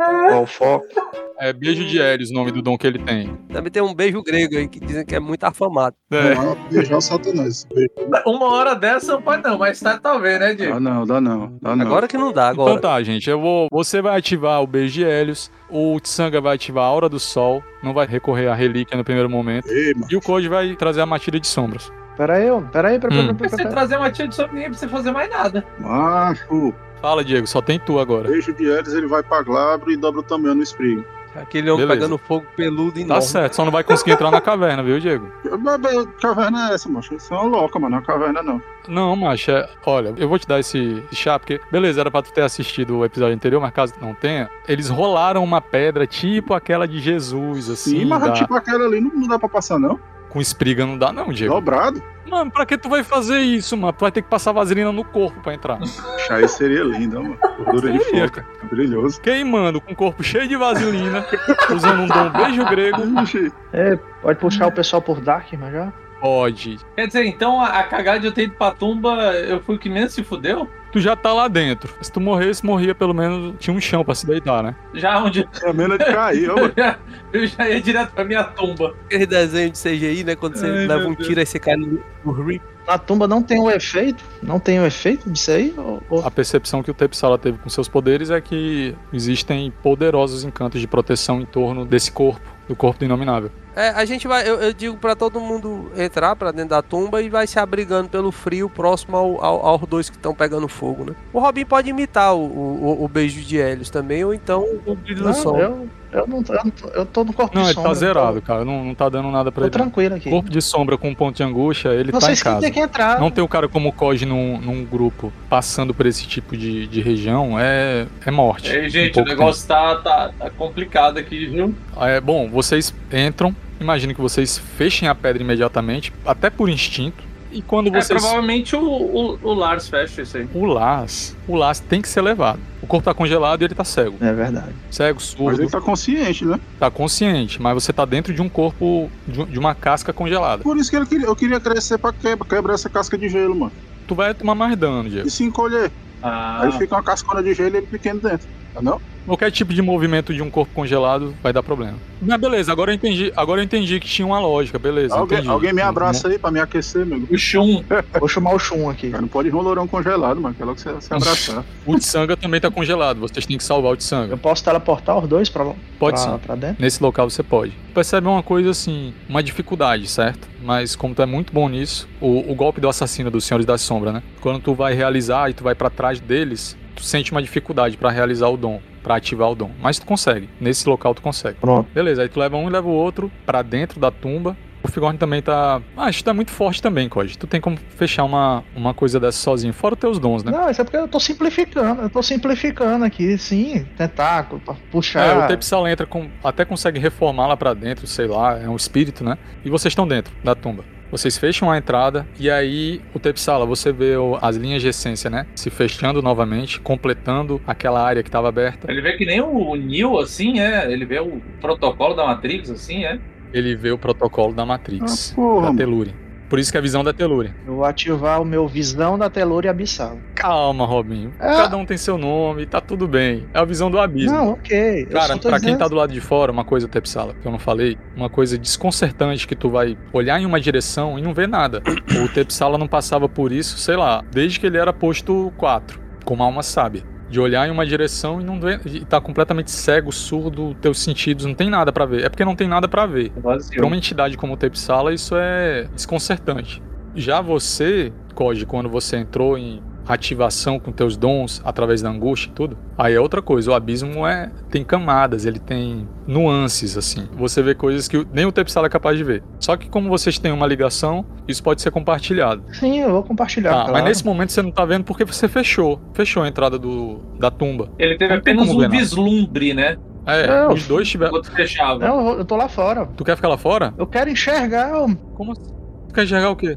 Qual o foco? É beijo de Hélios, o nome do dom que ele tem. Também tem um beijo grego aí que dizem que é muito afamado. É. Não, beijar o Satanás. Uma hora dessa não pode não, mas tá talvez, né, Diego? Dá não, dá não, dá não. Agora que não dá, agora. Então tá, gente. Eu vou. Você vai ativar o beijo de Hélios. O Tsanga vai ativar a Aura do Sol. Não vai recorrer à relíquia no primeiro momento. Ei, mano. E o Code vai trazer a matilha de sombras. Pera aí, ó, pera aí, pera, Hum. pera, Se pera, você pera. trazer uma tia de sombra, ninguém precisa fazer mais nada. Macho. Fala, Diego. Só tem tu agora. Beijo de Elis, ele vai pra Glabro e dobra também no Spring. Aquele homem Beleza. pegando fogo peludo e Tá certo. Só não vai conseguir entrar na caverna, viu, Diego? Que caverna é essa, macho? Isso é uma louca, mano. Não é uma caverna, não. Não, macho, é... olha, eu vou te dar esse chá, porque, beleza, era pra tu ter assistido o episódio anterior, mas caso não tenha, eles rolaram uma pedra tipo aquela de Jesus, assim, Sim, mas dá- tipo aquela ali não, não dá pra passar, não. com espriga não dá não, Diego. Dobrado. Mano, pra que tu vai fazer isso, mano? Tu vai ter que passar vaselina no corpo pra entrar. Aí seria lindo, mano. Gordura de Seria, foca. Brilhoso. Queimando com o corpo cheio de vaselina, usando um dom beijo grego, Ixi. É, pode puxar o pessoal por Dark, mas já. pode. Quer dizer, então a, a cagada de eu ter ido pra tumba, eu fui o que menos se fudeu? Tu já tá lá dentro. Se tu morresse, morria pelo menos, tinha um chão pra se deitar, né? Já onde É menos de cair, ó, eu mano. já, eu já ia direto pra minha tumba. Aquele desenho de C G I, né? Quando você Ai, leva meu um Deus. tiro aí você cai no, no rip. Na tumba não tem o efeito? Não tem o efeito disso aí? Ou- ou- A percepção que o Tepsala teve com seus poderes é que existem poderosos encantos de proteção em torno desse corpo, do corpo do Inominável. É, a gente vai, eu, eu digo pra todo mundo entrar pra dentro da tumba e vai se abrigando pelo frio próximo ao, ao- aos dois que estão pegando fogo, né? O Robin pode imitar o, o, o beijo de Hélios também, ou então o brilho do Não, sol. eu, eu, não, eu, não tô, eu tô no corpo Não, de ele sombra. tá eu zerado, cara. Não, não tá dando nada pra Tô, ele. tô tranquilo aqui. Corpo de sombra com um ponto de angústia, ele tá em Vocês que casa. tem que entrar. Não tem um cara como o Koji num, num grupo passando por esse tipo de, de região, é, é morte. Ei, em gente, o pouco negócio tá, tá, tá complicado aqui, viu? tempo. É, bom, vocês entram, imagino que vocês fechem a pedra imediatamente, até por instinto. E quando É, vocês... provavelmente o, o, o Lars fecha isso aí. O Lars, o Lars tem que ser levado. O corpo tá congelado e ele tá cego. É verdade. Cego, Mas surdo, ele tá consciente, né? tá consciente, mas você tá dentro de um corpo, de, de uma casca congelada. Por isso que ele queria, eu queria crescer pra quebra, quebrar essa casca de gelo, mano. Tu vai tomar mais dano, Diego. E se encolher. Ah, Aí fica uma cascona de gelo e ele pequeno dentro. Tá não? Qualquer tipo de movimento de um corpo congelado vai dar problema. Mas beleza, agora eu entendi, agora eu entendi que tinha uma lógica, beleza. Alguém, entendi. alguém me abraça aí pra me aquecer, meu. o Shun. Vou chamar o Shun aqui. Cara, não pode ir um lourão congelado, mano. Quer logo se, se abraçar. O Tsanga também tá congelado, vocês têm que salvar o Eu Tsanga. posso teleportar os dois pra, Pode pra, sim. pra dentro? Nesse local você pode. Percebe uma coisa assim, uma dificuldade, certo? Mas como tu é muito bom nisso, o, o golpe do assassino dos Senhores da Sombra, né? Quando tu vai realizar e tu vai pra trás deles, tu sente uma dificuldade pra realizar o dom, pra ativar o dom. Mas tu consegue, nesse local tu consegue. Pronto. Beleza, aí tu leva um e leva o outro pra dentro da tumba. O Figorn também tá... Ah, acho que tá muito forte também, Koji. Tu tem como fechar uma, uma coisa dessa sozinho, fora os teus dons, né? Não, isso é porque eu tô simplificando. Eu tô simplificando aqui, sim. Tentáculo, pra É, puxar. o Tepsal entra com... Até consegue reformar lá pra dentro, sei lá, é um espírito, né? E vocês estão dentro da tumba. Vocês fecham a entrada e aí o Tepsala, você vê o- as linhas de essência, né? Se fechando novamente, completando aquela área que estava aberta. Ele vê que nem o Neo, assim, é? Ele vê o protocolo da Matrix, assim, é? Ele vê o protocolo da Matrix, Ah, porra, da mano. Telúria. Por isso que é a visão da Telúria. Eu vou ativar o meu visão da Telúria Abissal. Calma, Robinho. É. Cada um tem seu nome, tá tudo bem. É a visão do abismo. Não, ok. Eu Cara, só tô pra quem dizendo- tá do lado de fora, uma coisa, Tepsala, que eu não falei, uma coisa desconcertante que tu vai olhar em uma direção e não ver nada. O Tepsala não passava por isso, sei lá, desde que ele era posto quatro, com uma alma sábia. De olhar em uma direção e não ver, e tá completamente cego, surdo, teus sentidos, não tem nada pra ver. É porque não tem nada pra ver. Pra uma entidade como o Tepsala, isso é desconcertante. Já você, Koji, quando você entrou em ativação com teus dons através da angústia e tudo, aí é outra coisa. O abismo é tem camadas, ele tem nuances, assim. Você vê coisas que nem o Tepsala é capaz de ver. Só que como vocês têm uma ligação, isso pode ser compartilhado. Sim, eu vou compartilhar. Tá, claro. mas nesse momento você não tá vendo porque você fechou. Fechou a entrada do, da tumba. Ele teve Não tem apenas como um ver nada. vislumbre, né? É, Não, os dois tiveram. Enquanto fechava. Não, eu vou- eu tô lá fora. Tu quer ficar lá fora? Eu quero enxergar. eu- Como assim? Tu quer enxergar o quê?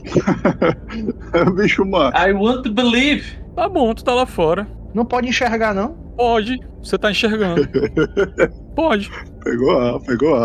Bicho, mano. I want to believe. Tá bom, tu tá lá fora. Não pode enxergar, não? Pode, você tá enxergando. Pode. Pegou A, pegou A.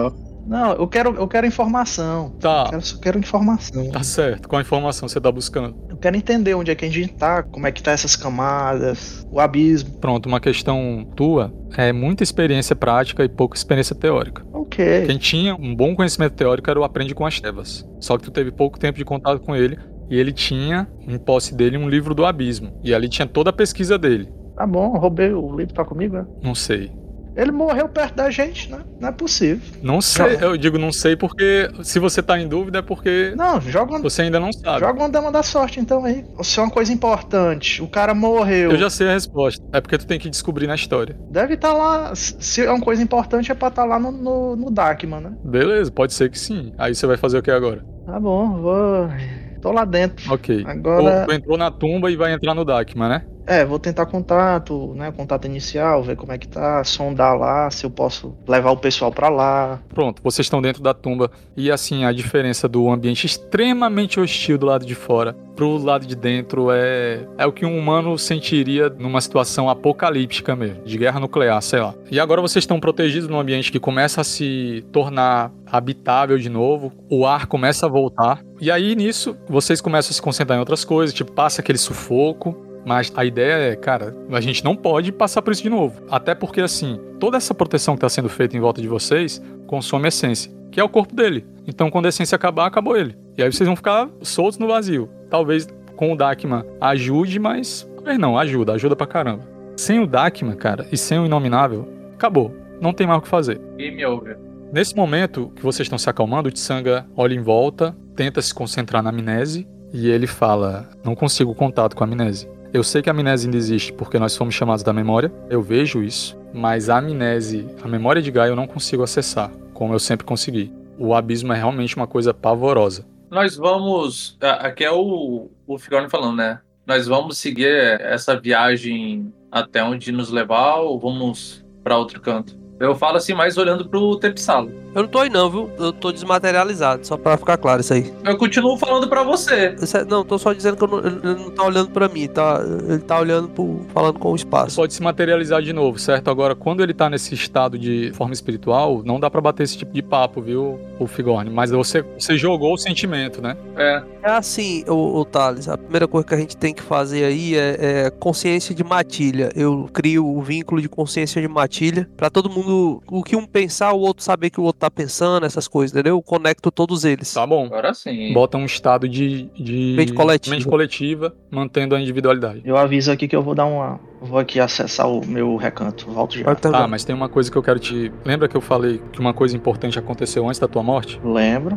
Não, eu quero, eu quero informação. Tá. Eu quero, só quero informação. Tá certo. Qual a informação você tá buscando? Eu quero entender onde é que a gente tá, como é que tá essas camadas, o abismo. Pronto, uma questão tua é muita experiência prática e pouca experiência teórica. Ok. Quem tinha um bom conhecimento teórico era o Aprende com as Trevas. Só que tu teve pouco tempo de contato com ele e ele tinha em posse dele um livro do abismo. E ali tinha toda a pesquisa dele. Tá bom, roubei o livro, tá comigo, né? Não sei. Ele morreu perto da gente, né? Não é possível. Não sei, eu digo não sei porque se você tá em dúvida é porque Não, joga uma, você ainda não sabe. joga uma dama da sorte então aí. Se é uma coisa importante, o cara morreu. Eu já sei a resposta. É porque tu tem que descobrir na história. Deve estar lá. Se é uma coisa importante, é pra estar lá no, no, no Darkman, né? Beleza, pode ser que sim. Aí você vai fazer o que agora? Tá bom, vou. Tô lá dentro. Ok. Agora. Ou tu entrou na tumba e vai entrar no Dakma, né? É, vou tentar contato, né? Contato inicial, ver como é que tá, sondar lá, se eu posso levar o pessoal pra lá. Pronto, vocês estão dentro da tumba. E assim, a diferença do ambiente extremamente hostil do lado de fora pro lado de dentro é, é o que um humano sentiria numa situação apocalíptica mesmo, de guerra nuclear, sei lá. E agora vocês estão protegidos num ambiente que começa a se tornar habitável de novo, o ar começa a voltar. E aí, nisso, vocês começam a se concentrar em outras coisas, tipo, passa aquele sufoco. Mas a ideia é, cara, a gente não pode passar por isso de novo. Até porque, assim, toda essa proteção que está sendo feita em volta de vocês consome essência, que é o corpo dele. Então, quando a essência acabar, acabou ele. E aí vocês vão ficar soltos no vazio. Talvez com o Dakma ajude, mas... Talvez não, ajuda, ajuda pra caramba. Sem o Dakma, cara, e sem o Inominável, acabou. Não tem mais o que fazer. Game over. Nesse momento que vocês estão se acalmando, o Tsanga olha em volta, tenta se concentrar na amnese, e ele fala, não consigo contato com a amnese. Eu sei que a amnésia ainda existe porque nós fomos chamados da memória, eu vejo isso, mas a amnésia, a memória de Gaia eu não consigo acessar, como eu sempre consegui. O abismo é realmente uma coisa pavorosa. Nós vamos... Aqui é o, o Figone falando, né? Nós vamos seguir essa viagem até onde nos levar ou vamos para outro canto? Eu falo assim, mais olhando pro Tepsalo. Eu não tô aí não, viu? Eu tô desmaterializado, só pra ficar claro isso aí. Eu continuo falando pra você. Isso é- não, tô só dizendo que eu não- ele ele não tá olhando pra mim, tá? Ele tá olhando pro, falando com o espaço. Pode se materializar de novo, certo? Agora, quando ele tá nesse estado de forma espiritual, não dá pra bater esse tipo de papo, viu, o Figorne? Mas você, você jogou o sentimento, né? É. É assim, o, Thales, a primeira coisa que a gente tem que fazer aí é, é consciência de matilha. Eu crio o vínculo de consciência de matilha pra todo mundo, o que um pensar, o outro saber que o outro tá pensando, essas coisas, entendeu? Eu conecto todos eles. Tá bom. Agora sim. Bota um estado de, de Mente coletiva. mente coletiva, mantendo a individualidade. Eu aviso aqui que eu vou dar uma. Vou aqui acessar o meu recanto. Volto já. Pode Tá, terminar. mas tem uma coisa que eu quero te... Lembra que eu falei que uma coisa importante aconteceu antes da tua morte? Lembro.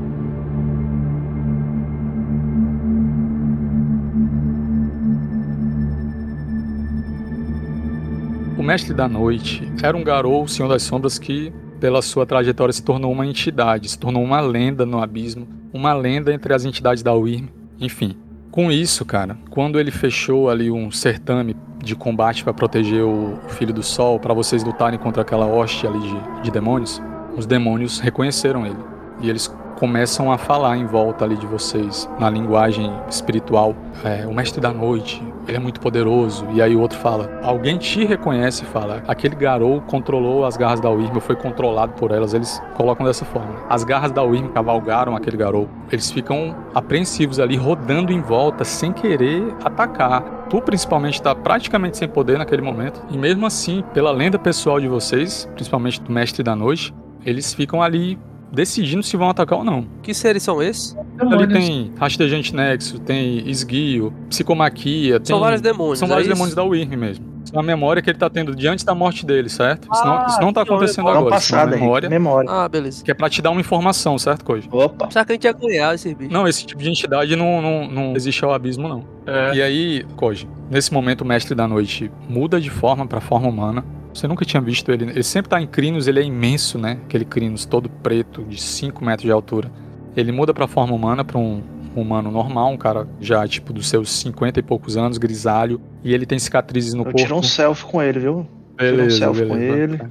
O Mestre da Noite era um garou, o Senhor das Sombras, que, pela sua trajetória, se tornou uma entidade, se tornou uma lenda no abismo, uma lenda entre as entidades da Wyrm, enfim. Com isso, cara, quando ele fechou ali um certame de combate para proteger o Filho do Sol, para vocês lutarem contra aquela hoste ali de, de demônios, os demônios reconheceram ele. E eles começam a falar em volta ali de vocês, na linguagem espiritual. É, o Mestre da Noite, ele é muito poderoso. E aí o outro fala, alguém te reconhece e fala, aquele garou controlou as garras da Wyrm, foi controlado por elas. Eles colocam dessa forma. As garras da Wyrm cavalgaram aquele garou. Eles ficam apreensivos ali, rodando em volta, sem querer atacar. Tu, principalmente, tá praticamente sem poder naquele momento. E mesmo assim, pela lenda pessoal de vocês, principalmente do Mestre da Noite, eles ficam ali decidindo se vão atacar ou não. Que seres são esses? Ali tem Rastejante Nexo, tem Esguio, Psicomaquia, tem... São vários demônios, São é vários isso? demônios da Wyrm mesmo. Isso é uma memória que ele tá tendo diante da morte dele, certo? Isso não, Ah, isso não tá que memória acontecendo boa. Não agora, isso é uma passada aí. memória Memória. Ah, beleza. que é pra te dar uma informação, certo, Koji? Opa. Será que a gente ia ganhar esse bicho? Não, esse tipo de entidade não, não, não existe ao abismo, não. É. E aí, Koji, nesse momento o Mestre da Noite muda de forma pra forma humana. Você nunca tinha visto ele. Ele sempre tá em crinos, ele é imenso, né? Aquele crinos todo preto, de cinco metros de altura. Ele muda pra forma humana, pra um humano normal, um cara já, tipo, dos seus cinquenta e poucos anos, grisalho. E ele tem cicatrizes no Eu corpo. tiro um selfie com ele, viu? Tiro um Beleza, selfie com beleza. ele.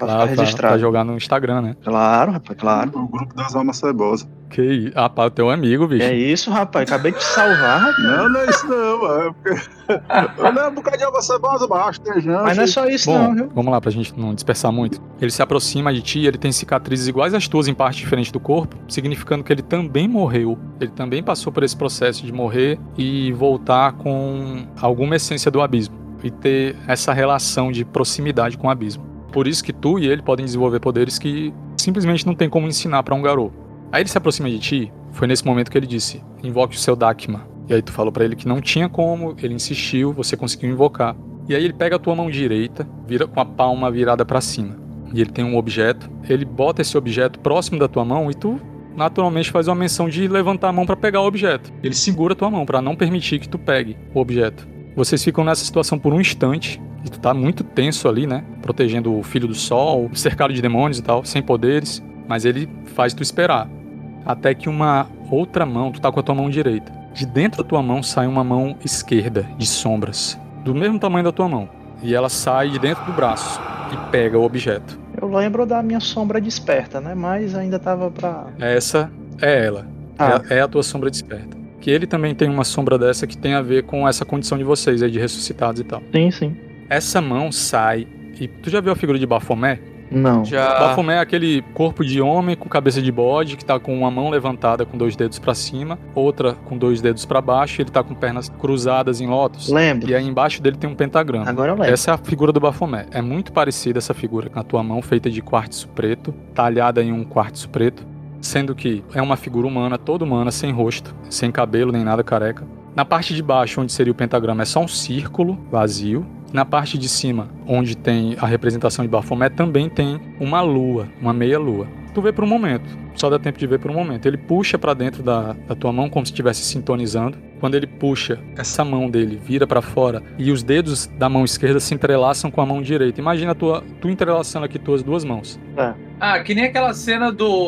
pra Tá, ficar tá, registrado. tá jogar no Instagram, né? Claro, rapaz, claro. O grupo das almas cebosas. Que isso? Ah, pá, teu amigo, bicho. É isso, rapaz. Acabei de te salvar, rapaz. Não, não é isso não, mano. É porque... Eu lembro um bocado de alma cebosa, baixo, tejão. Mas não é só isso, Bom, não, viu? vamos lá pra gente não dispersar muito. Ele se aproxima de ti, ele tem cicatrizes iguais às tuas em parte diferente do corpo, significando que ele também morreu. Ele também passou por esse processo de morrer e voltar com alguma essência do abismo e ter essa relação de proximidade com o abismo. Por isso que tu e ele podem desenvolver poderes que simplesmente não tem como ensinar pra um garoto. Aí ele se aproxima de ti, foi nesse momento que ele disse, invoque o seu Dakma. E aí tu falou pra ele que não tinha como, ele insistiu, você conseguiu invocar. E aí ele pega a tua mão direita, vira com a palma virada pra cima. E ele tem um objeto, ele bota esse objeto próximo da tua mão e tu naturalmente faz uma menção de levantar a mão pra pegar o objeto. Ele segura a tua mão pra não permitir que tu pegue o objeto. Vocês ficam nessa situação por um instante, e tu tá muito tenso ali, né? Protegendo o filho do sol, cercado de demônios e tal, sem poderes. Mas ele faz tu esperar. Até que uma outra mão, tu tá com a tua mão direita. De dentro da tua mão sai uma mão esquerda, de sombras. Do mesmo tamanho da tua mão. E ela sai de dentro do braço e pega o objeto. Eu lembro da minha sombra desperta, né? Mas ainda tava pra... Essa é ela. Ah. É, é a tua sombra desperta. Que ele também tem uma sombra dessa que tem a ver com essa condição de vocês aí, de ressuscitados e tal. Sim, sim. Essa mão sai e... Tu já viu a figura de Baphomet? Não. Já. Baphomet é aquele corpo de homem com cabeça de bode que tá com uma mão levantada com dois dedos pra cima, outra com dois dedos pra baixo, e ele tá com pernas cruzadas em lótus. Lembro. E aí embaixo dele tem um pentagrama. Agora eu lembro. Essa é a figura do Baphomet. É muito parecida essa figura na tua mão, feita de quartzo preto, talhada em um quartzo preto, sendo que é uma figura humana, toda humana, sem rosto, sem cabelo nem nada, careca. Na parte de baixo, onde seria o pentagrama, é só um círculo vazio. Na parte de cima, onde tem a representação de Baphomet, também tem uma lua, uma meia lua. Tu vê por um momento, só dá tempo de ver por um momento. Ele puxa pra dentro da, da tua mão como se estivesse sintonizando. Quando ele puxa, essa mão dele vira pra fora e os dedos da mão esquerda se entrelaçam com a mão direita. Imagina a tua, tu entrelaçando aqui tuas duas mãos. É. Ah, que nem aquela cena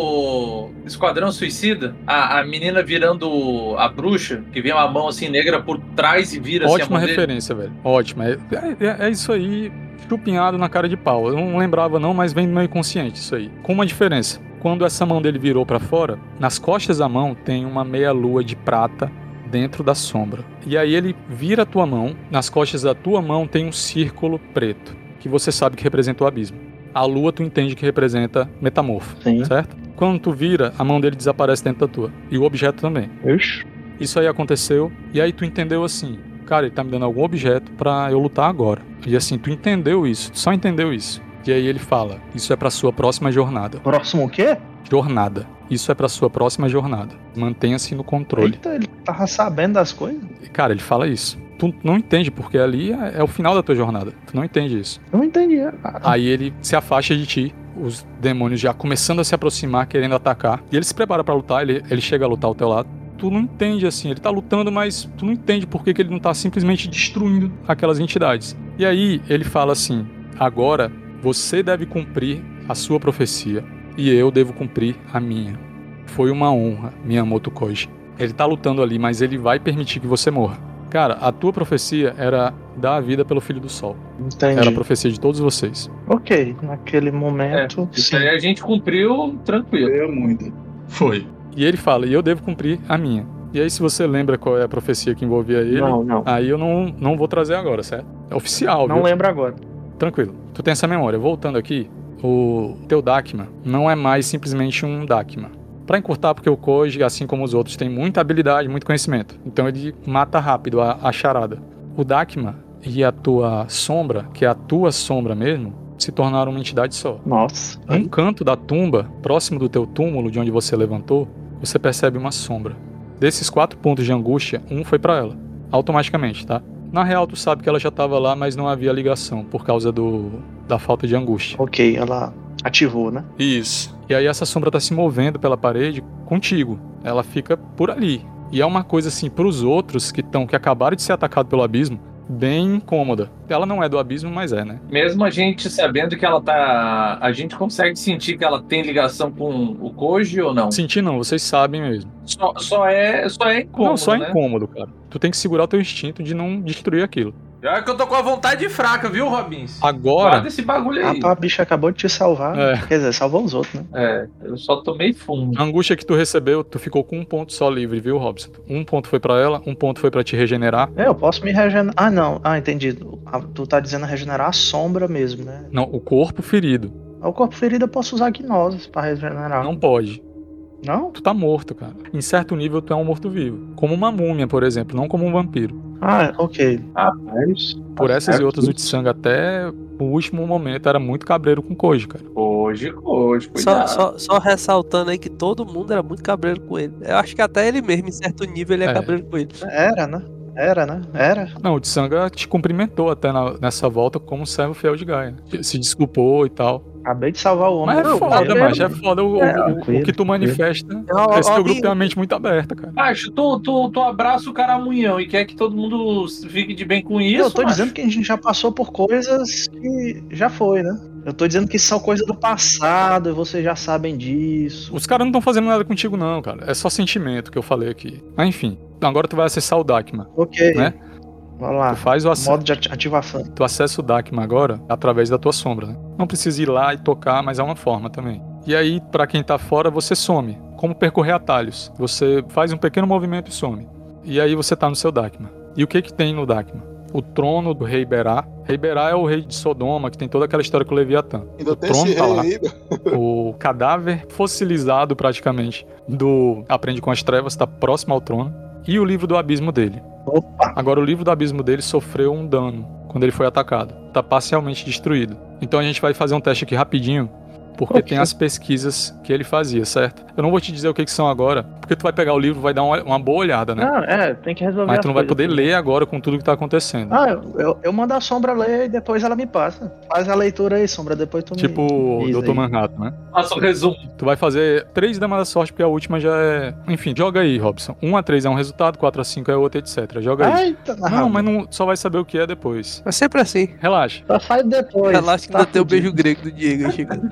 do Esquadrão Suicida. A, a menina virando a bruxa, que vem uma mão assim negra por trás e vira assim a Ótima mão dele. referência, velho. Ótima. É, é, é isso aí, chupinhado na cara de pau. Eu não lembrava não, mas vem do meu inconsciente isso aí. Com uma diferença. Quando essa mão dele virou pra fora, nas costas da mão tem uma meia lua de prata dentro da sombra. E aí ele vira a tua mão, nas costas da tua mão tem um círculo preto, que você sabe que representa o abismo. A lua tu entende que representa metamorfo, Sim. certo? Quando tu vira, a mão dele desaparece dentro da tua. E o objeto também. Ixi. Isso aí aconteceu, e aí tu entendeu assim, cara, ele tá me dando algum objeto pra eu lutar agora. E assim, tu entendeu isso, tu só entendeu isso. E aí ele fala, isso é pra sua próxima jornada. Próximo o quê? Jornada. Isso é pra sua próxima jornada. Mantenha-se no controle. Eita, ele tava sabendo das coisas? E, cara, ele fala isso. Tu não entende, porque ali é, é o final da tua jornada. Tu não entende isso. Eu não entendi. Ah, Aí ele se afasta de ti, os demônios já começando a se aproximar, querendo atacar. E ele se prepara pra lutar, ele, ele chega a lutar ao teu lado. Tu não entende assim, ele tá lutando, mas tu não entende por que, que ele não tá simplesmente destruindo aquelas entidades. E aí ele fala assim, agora você deve cumprir a sua profecia e eu devo cumprir a minha. Foi uma honra, Miyamoto Koji. Ele tá lutando ali, mas ele vai permitir que você morra. Cara, a tua profecia era dar a vida pelo Filho do Sol. entendi. Era a profecia de todos vocês. Ok, naquele momento, Isso sim. aí a gente cumpriu tranquilo. É muito. Foi. E ele fala, e eu devo cumprir a minha. E aí, se você lembra qual é a profecia que envolvia ele, Não, não. aí eu não, não vou trazer agora, certo? É oficial, Não viu? lembro agora. Tranquilo. Tu tem essa memória. Voltando aqui, o teu Dakma não é mais simplesmente um Dakma. Pra encurtar, porque o Koji, assim como os outros, tem muita habilidade, muito conhecimento. Então ele mata rápido a, a charada. O Dakma e a tua sombra, que é a tua sombra mesmo, se tornaram uma entidade só. Nossa. Num canto da tumba, próximo do teu túmulo, de onde você levantou, você percebe uma sombra. Desses quatro pontos de angústia, um foi pra ela. Automaticamente, tá? Na real, tu sabe que ela já tava lá, mas não havia ligação, por causa do, da falta de angústia. Ok, ela ativou, né? Isso. E aí essa sombra tá se movendo pela parede contigo. Ela fica por ali. E é uma coisa assim, pros outros que estão, que acabaram de ser atacados pelo abismo, bem incômoda. Ela não é do abismo, mas é, né? Mesmo a gente sabendo que ela tá. A gente consegue sentir que ela tem ligação com o Koji ou não? Sentir não, vocês sabem mesmo. Só, só, é, só é incômodo. não, só é né? incômodo, cara. Tu tem que segurar o teu instinto de não destruir aquilo. Já que eu tô com a vontade fraca, viu, Robins? Agora... Guarda esse bagulho aí. Rapaz, a bicha acabou de te salvar. É. Quer dizer, salvou os outros, né? É, eu só tomei fundo. A angústia que tu recebeu, tu ficou com um ponto só livre, viu, Robson? Um ponto foi pra ela, um ponto foi pra te regenerar. É, eu posso me regenerar. Ah, não. Ah, entendi. Ah, tu tá dizendo regenerar a sombra mesmo, né? Não, o corpo ferido. O corpo ferido eu posso usar gnoses pra regenerar. Não pode. Não? Tu tá morto, cara. Em certo nível, tu é um morto-vivo. Como uma múmia, por exemplo, não como um vampiro. Ah, ok. Rapaz. Por essas é e outras, o isso. Tsanga até o último momento era muito cabreiro com Koji, cara. Hoje, hoje, Só, cuidado. só, só ressaltando aí que todo mundo era muito cabreiro com ele. Eu acho que até ele mesmo, em certo nível, ele é, É. cabreiro com ele. Era, né? Era, né? Era. Não, o Tsanga te cumprimentou até na- nessa volta como um servo fiel de Gaia. Se desculpou e tal. Acabei de salvar o homem. Mas é Não, foda, cabreiro. mas é foda o, É, o- o- tranquilo, o que tu manifesta. Ó, Esse ó, teu ó, grupo tem Binho. uma mente muito aberta, cara. Macho, tu, tu, tu abraça o caramunhão e quer que todo mundo fique de bem com isso, Eu tô macho? dizendo que a gente já passou por coisas que já foi, né? Eu tô dizendo que são coisas do passado e vocês já sabem disso. Os caras não estão fazendo nada contigo, não, cara. É só sentimento que eu falei aqui. Mas enfim, agora tu vai acessar o Dakma. Ok. Né? Vamos lá. Tu faz o acesso. Modo de ati- ativação. Tu acessa o Dakma agora através da tua sombra, né? Não precisa ir lá e tocar, mas é uma forma também. E aí, pra quem tá fora, você some. Como percorrer atalhos. Você faz um pequeno movimento e some. E aí você tá no seu Dakma. E o que que tem no Dakma? O trono do rei Berá. Rei Berá é o rei de Sodoma, que tem toda aquela história com o Leviatã. Ainda O tem trono esse tá rei lá. ainda. O cadáver fossilizado, praticamente, do Aprende com as Trevas, está próximo ao trono. E o livro do abismo dele. Opa! Agora, o livro do abismo dele sofreu um dano quando ele foi atacado. Está parcialmente destruído. Então a gente vai fazer um teste aqui rapidinho, porque Ok. tem as pesquisas que ele fazia, certo? Eu não vou te dizer o que, que são agora, porque tu vai pegar o livro e vai dar uma, uma boa olhada, né? Não, é, tem que resolver Mas as tu não vai coisas poder primeiro. ler agora com tudo que tá acontecendo. Ah, eu, eu, eu mando a Sombra ler e depois ela me passa. Faz a leitura aí, Sombra, depois tu Tipo me o diz doutor aí. Manhattan, né? Faça um resumo. Tu vai fazer três damas da sorte, porque a última já é... Enfim, joga aí, Robson. um a três é um resultado, quatro a cinco é outro, etcétera. Joga aí. Eita, Não, mas não, só vai saber o que é depois. É sempre assim. Relaxa. Só faz depois. Relaxa que tá ainda tem o fudido. beijo grego do Diego aí chegando.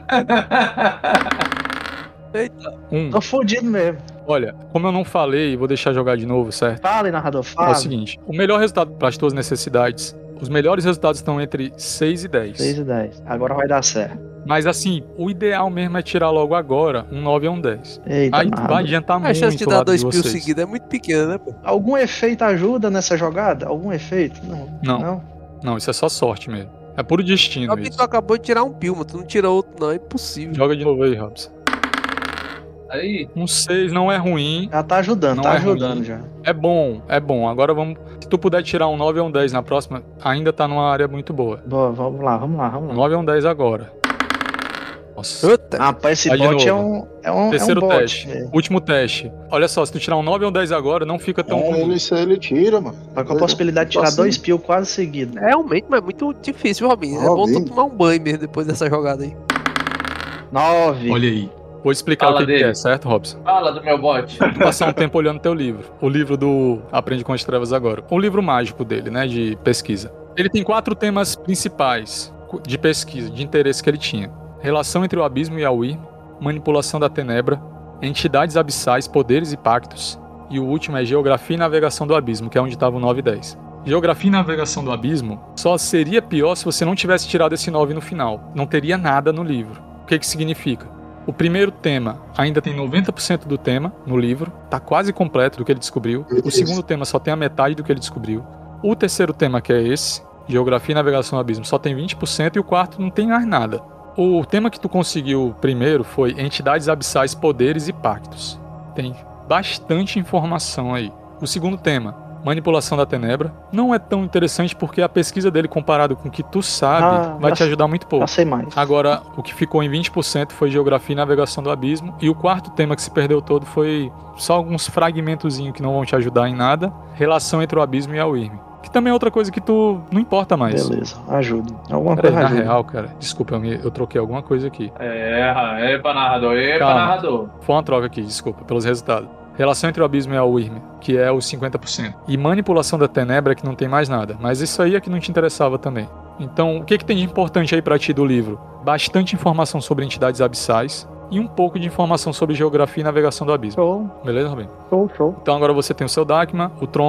Eita. Um, Tô fudido mesmo. olha, como eu não falei, vou deixar jogar de novo, certo? Fala, narrador, É fala. o seguinte, o melhor resultado para as tuas necessidades, os melhores resultados estão entre seis e dez. seis e dez. Agora vai dar certo. Mas assim, o ideal mesmo é tirar logo agora um nove ou um dez. Eita, Aí narrador. vai adiantar A muito chance de o dar lado dois de pils vocês. seguidos é muito pequena, né, pô? Algum efeito ajuda nessa jogada? Algum efeito? Não. Não. Não, isso é só sorte mesmo. É puro destino Só que isso. tu acabou de tirar um pil, mas tu não tirou outro, não. É impossível. Joga de novo aí, Robson. Aí, Um seis não é ruim, Já tá ajudando, Não tá é ajudando ruim. já. é bom, é bom. Agora vamos... Se tu puder tirar um nove ou um dez na próxima, ainda tá numa área muito boa. Boa, vamos lá, vamos lá, vamos Um lá. nove ou um dez agora. Nossa. Puta. Rapaz, esse Vai de bot é novo. um, é um, Terceiro é um bot. teste. É. Último teste. Olha só, se tu tirar um nove ou um dez agora, não fica tão É, ruim. ele, isso aí ele tira, mano. Tá com a possibilidade de tirar Assim. dois pil quase seguidos. É realmente, mas é muito difícil, Robin. É bom Robin. tu tomar um banho mesmo depois dessa jogada aí. Nove. Olha aí. Vou explicar Fala o que, que dele. é, certo, Robson? fala do meu bot. Tu passar um tempo olhando teu livro. O livro do Aprende com as Trevas agora. O livro mágico dele, né, de pesquisa. Ele tem quatro temas principais de pesquisa, de interesse que ele tinha. Relação entre o abismo e a Wyrm, manipulação da tenebra, entidades abissais, poderes e pactos. E o último é geografia e navegação do abismo, que é onde estava o nove e dez. Geografia e navegação do abismo só seria pior se você não tivesse tirado esse nove no final. Não teria nada no livro. O que que significa? O primeiro tema ainda tem noventa por cento do tema no livro, tá quase completo do que ele descobriu. O segundo tema só tem a metade do que ele descobriu. O terceiro tema, que é esse, Geografia e Navegação do Abismo, só tem vinte por cento e o quarto não tem mais nada. O tema que tu conseguiu primeiro foi Entidades Abissais, Poderes e Pactos. Tem bastante informação aí. O segundo tema, Manipulação da Tenebra, não é tão interessante porque a pesquisa dele comparado com o que tu sabe Ah, vai já te ajudar muito pouco. Já sei mais. Agora, o que ficou em vinte por cento foi Geografia e Navegação do Abismo. E o quarto tema que se perdeu todo foi só alguns fragmentozinhos que não vão te ajudar em nada. Relação entre o Abismo e a Wyrm. Que também é outra coisa que tu não importa mais. Beleza, ajuda. Alguma Peraí, coisa na ajuda. real, cara, desculpa, eu, me- eu troquei alguma coisa aqui. É, epa, narrador, epa, Calma. narrador. Foi uma troca aqui, desculpa, pelos resultados. Relação entre o Abismo e a Wyrm, que é os cinquenta por cento. E Manipulação da Tenebra, que não tem mais nada. Mas isso aí é que não te interessava também. Então, o que, que tem de importante aí pra ti do livro? Bastante informação sobre entidades abissais e um pouco de informação sobre geografia e navegação do abismo. Show, Beleza, Robin? show, show. Então agora você tem o seu Dakma, o trono,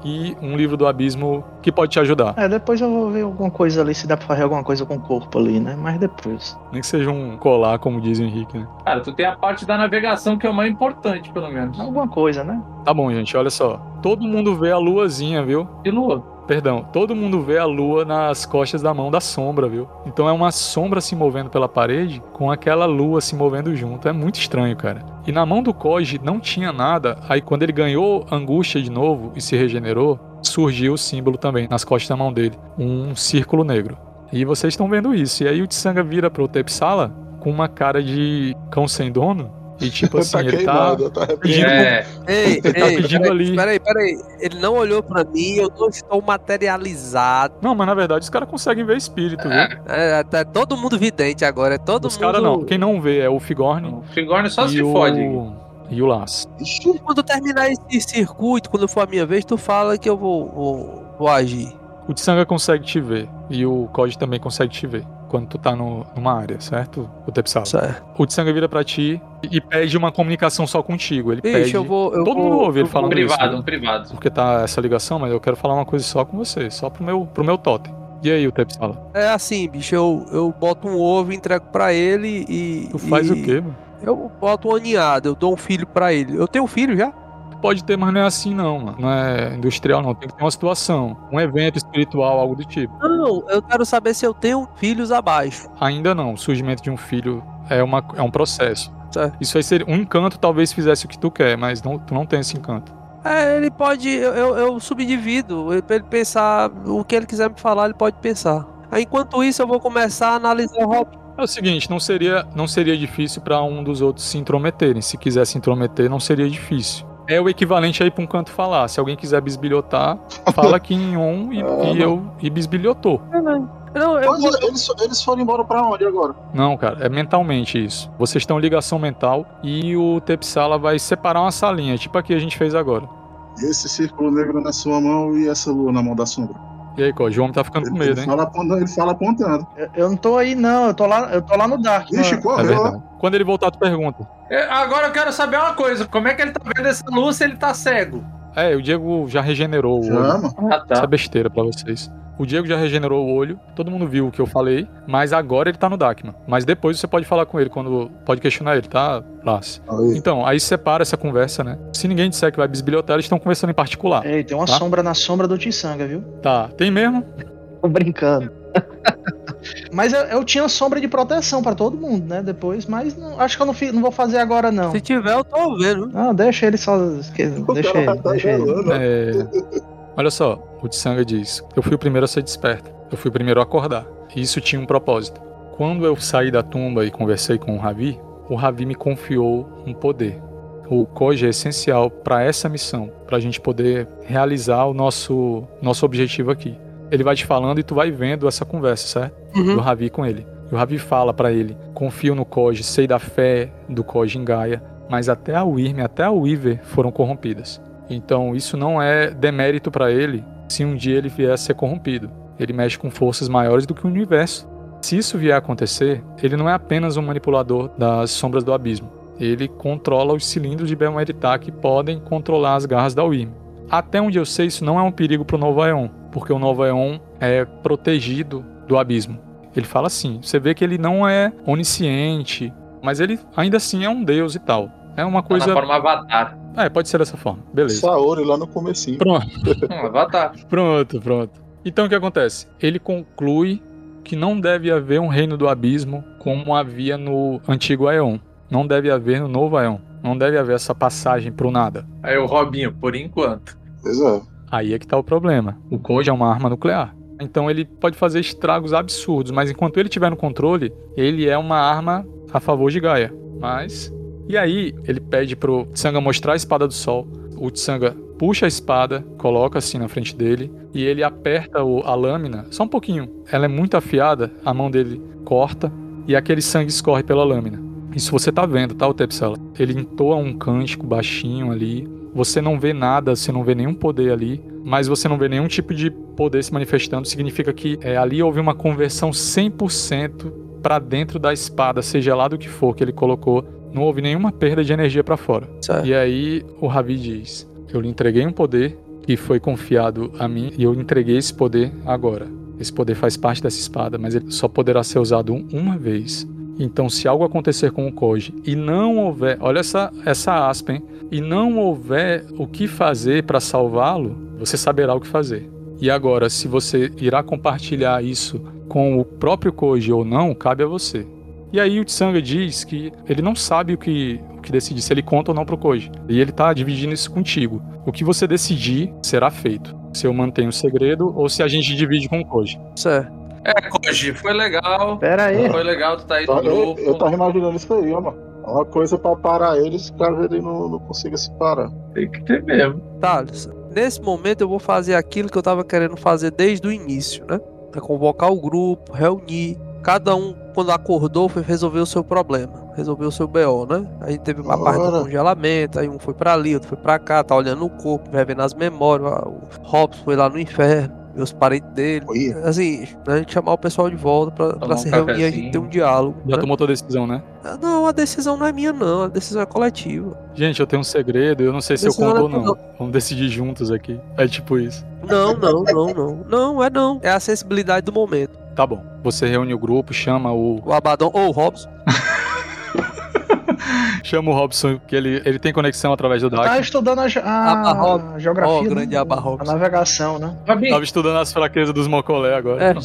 e um livro do abismo que pode te ajudar. É, depois eu vou ver alguma coisa ali, se dá pra fazer alguma coisa com o corpo ali, né? Mas depois. Nem que seja um colar, como diz o Henrique, né? Cara, tu tem a parte da navegação que é o mais importante, pelo menos. Alguma coisa, né? Tá bom, gente, olha só. Todo mundo vê a luazinha, viu? E lua? Perdão, todo mundo vê a lua nas costas da mão da sombra, viu? Então é uma sombra se movendo pela parede com aquela lua se movendo junto. É muito estranho, cara. E na mão do Koji não tinha nada. Aí quando ele ganhou angústia de novo e se regenerou, surgiu o símbolo também nas costas da mão dele. Um círculo negro. E vocês estão vendo isso. E aí o Tsanga vira pro Tepsala com uma cara de cão sem dono. E tipo assim, tá ele queimado, tá tá pedindo... É. Ei, Ele tá ei, pedindo peraí, ali. Peraí, peraí. Ele não olhou pra mim, eu não estou materializado. Não, mas na verdade os caras conseguem ver espírito, viu? É, tá todo mundo vidente agora, é todo Os mundo... caras não. Quem não vê é o Figorne O Figorne só e, se o... fode. e o Laço. Ixi, Quando terminar esse circuito, quando for a minha vez, tu fala que eu vou, vou, vou agir. O Tsanga consegue te ver e o Koji também consegue te ver quando tu tá no, numa área, certo? O Tepsala. Certo. O Tsanga vira pra ti e pede uma comunicação só contigo. Ele Bicho, pede... eu vou... Eu Todo vou, mundo ouve ele eu falando Um isso. privado, né? um privado. Porque tá essa ligação, mas eu quero falar uma coisa só com você, só pro meu, pro meu totem. E aí, o Tepsala? É assim, bicho, eu, eu boto um ovo e entrego pra ele e... Tu faz e o quê, mano? Eu boto uma ninhada, eu dou um filho pra ele. Eu tenho um filho já? Tu pode ter, mas não é assim não, mano. Não é industrial não, tem que ter uma situação. Um evento espiritual, algo do tipo. Não, eu quero saber se eu tenho filhos abaixo. Ainda não, o surgimento de um filho é, uma, é um processo. Certo. Isso aí seria... Um encanto talvez fizesse o que tu quer, mas não, tu não tem esse encanto. É, ele pode. Eu, eu, eu subdivido. Ele- Pra ele pensar o que ele quiser me falar, ele pode pensar. Aí, enquanto isso, eu vou começar a analisar o Robin. É o seguinte, não seria, não seria difícil pra um dos outros se intrometerem. Se quiser se intrometer, não seria difícil. É o equivalente aí pra um canto falar. Se alguém quiser bisbilhotar, fala aqui em on e, Ah, e eu e bisbilhotou. Não, eu mas vou- eles, eles foram embora pra onde agora? Não, cara, é mentalmente isso. Vocês estão em ligação mental e o Tepsala vai separar uma salinha, tipo a que a gente fez agora. Esse círculo negro na sua mão e essa lua na mão da sombra. E aí, Koji, o homem tá ficando com Ele, medo, ele, hein? fala apontando, ele fala apontando. Eu, eu não tô aí, não. Eu tô lá, eu tô lá no Dark. Ixi, mano. É correu. verdade. Quando ele voltar, tu pergunta. É, agora eu quero saber uma coisa. Como é que ele tá vendo essa luz se ele tá cego? É, o Diego já regenerou o olho. Chama. Ah, Isso é tá. besteira pra vocês. O Diego já regenerou o olho, todo mundo viu o que eu falei, mas agora ele tá no Dakman. Mas depois você pode falar com ele, quando pode questionar ele, tá, Lasse? Aí. Então, aí separa essa conversa, né? Se ninguém disser que vai bisbilhotar, eles estão conversando em particular. Ei, tem uma Tá. sombra na sombra do Tsanga, viu? Tá, tem mesmo? Tô brincando. Mas eu, eu tinha sombra de proteção pra todo mundo, né? Depois, mas não- acho que eu não, fi- não vou fazer agora, não. se tiver, eu tô vendo. Não, deixa ele só. esque- O Deixa cara ele, tá deixa ele. gelando. É... Olha só, o Tsanga diz, eu fui o primeiro a ser desperto, eu fui o primeiro a acordar. E isso tinha um propósito. Quando eu saí da tumba e conversei com o Ravi, o Ravi me confiou um poder. O Koji é essencial para essa missão, para a gente poder realizar o nosso, nosso objetivo aqui. Ele vai te falando e tu vai vendo essa conversa, certo? Uhum. Do Ravi com ele. E o Ravi fala para ele, confio no Koji, sei da fé do Koji em Gaia, mas até a Wyrm, até a Weaver foram corrompidas. Então isso não é demérito para ele se um dia ele vier a ser corrompido. Ele mexe com forças maiores do que o universo. Se isso vier a acontecer, ele não é apenas um manipulador das sombras do abismo. Ele controla os cilindros de Bel-Meritá que podem controlar as garras da Wyrm. Até onde eu sei, isso não é um perigo pro Novo Aeon, porque o Novo Aeon é protegido do abismo. Ele fala assim, você vê que ele não é onisciente, mas ele ainda assim é um deus e tal. É uma Tá coisa... na forma avatar. É, pode ser dessa forma. Beleza. Saori lá no comecinho. Pronto, Um avatar. pronto, pronto. Então o que acontece? Ele conclui que não deve haver um reino do abismo como havia no antigo Aeon. Não deve haver no novo Aeon. Não deve haver essa passagem pro nada. Aí o Robinho, por enquanto. Pois é. Aí é que tá o problema. O Koji é uma arma nuclear. Então ele pode fazer estragos absurdos, mas enquanto ele estiver no controle, ele é uma arma a favor de Gaia. Mas... E aí ele pede pro Tsanga mostrar a espada do sol. O Tsanga puxa a espada, coloca assim na frente dele, e ele aperta o, a lâmina, só um pouquinho. Ela é muito afiada, a mão dele corta, e aquele sangue escorre pela lâmina. Isso você tá vendo, tá, o Tepsala? Ele entoa um cântico baixinho ali. Você não vê nada, você não vê nenhum poder ali, mas você não vê nenhum tipo de poder se manifestando. Significa que é, ali houve uma conversão cem por cento para dentro da espada, seja lá do que for que ele colocou. Não houve nenhuma perda de energia para fora. Certo. E aí o Ravi diz, eu lhe entreguei um poder que foi confiado a mim e eu entreguei esse poder agora. Esse poder faz parte dessa espada, mas ele só poderá ser usado um, uma vez. Então, se algo acontecer com o Koji e não houver... Olha essa, essa aspa, hein? E não houver o que fazer para salvá-lo, você saberá o que fazer. E agora, se você irá compartilhar isso com o próprio Koji ou não, cabe a você. E aí o Tsanga diz que ele não sabe o que, o que decidir, se ele conta ou não pro Koji. E ele tá dividindo isso contigo. O que você decidir será feito. Se eu mantenho o segredo ou se a gente divide com o Koji. Certo. É, Koji, foi legal. Pera aí. Foi legal tu tá aí no Eu, grupo. eu tava imaginando isso aí, ó, mano. É uma coisa pra parar eles, caso ele não, não consiga se parar. Tem que ter mesmo. Thales, nesse momento eu vou fazer aquilo que eu tava querendo fazer desde o início, né? É convocar o grupo, reunir. Cada um, quando acordou, foi resolver o seu problema. Resolver o seu B O, né? Aí teve uma Ora. parte do congelamento, aí um foi pra ali, outro foi pra cá, tá olhando o corpo, revendo as memórias. O Robson foi lá no inferno, ver os parentes dele. Oi. Assim, a gente chamar o pessoal de volta pra, pra um se reunir e a cafezinho. gente ter um diálogo. Já né? tomou tua decisão, né? Não, a decisão não é minha, não. A decisão é coletiva. Gente, eu tenho um segredo, eu não sei se eu Decisão conto ou não é não. tudo. Vamos decidir juntos aqui. É tipo isso. Não, não, não, não. Não, é não. É a sensibilidade do momento. Tá bom. Você reúne o grupo, chama o... O Abaddon ou o Robson. Chama o Robson, que ele, ele tem conexão através do Tá Dak. estudando a, ge- a- Abarrob. a geografia, Ó, né? grande Abarrob. A navegação, né? Fabinho, Tava estudando as fraquezas dos Mocolé agora. É,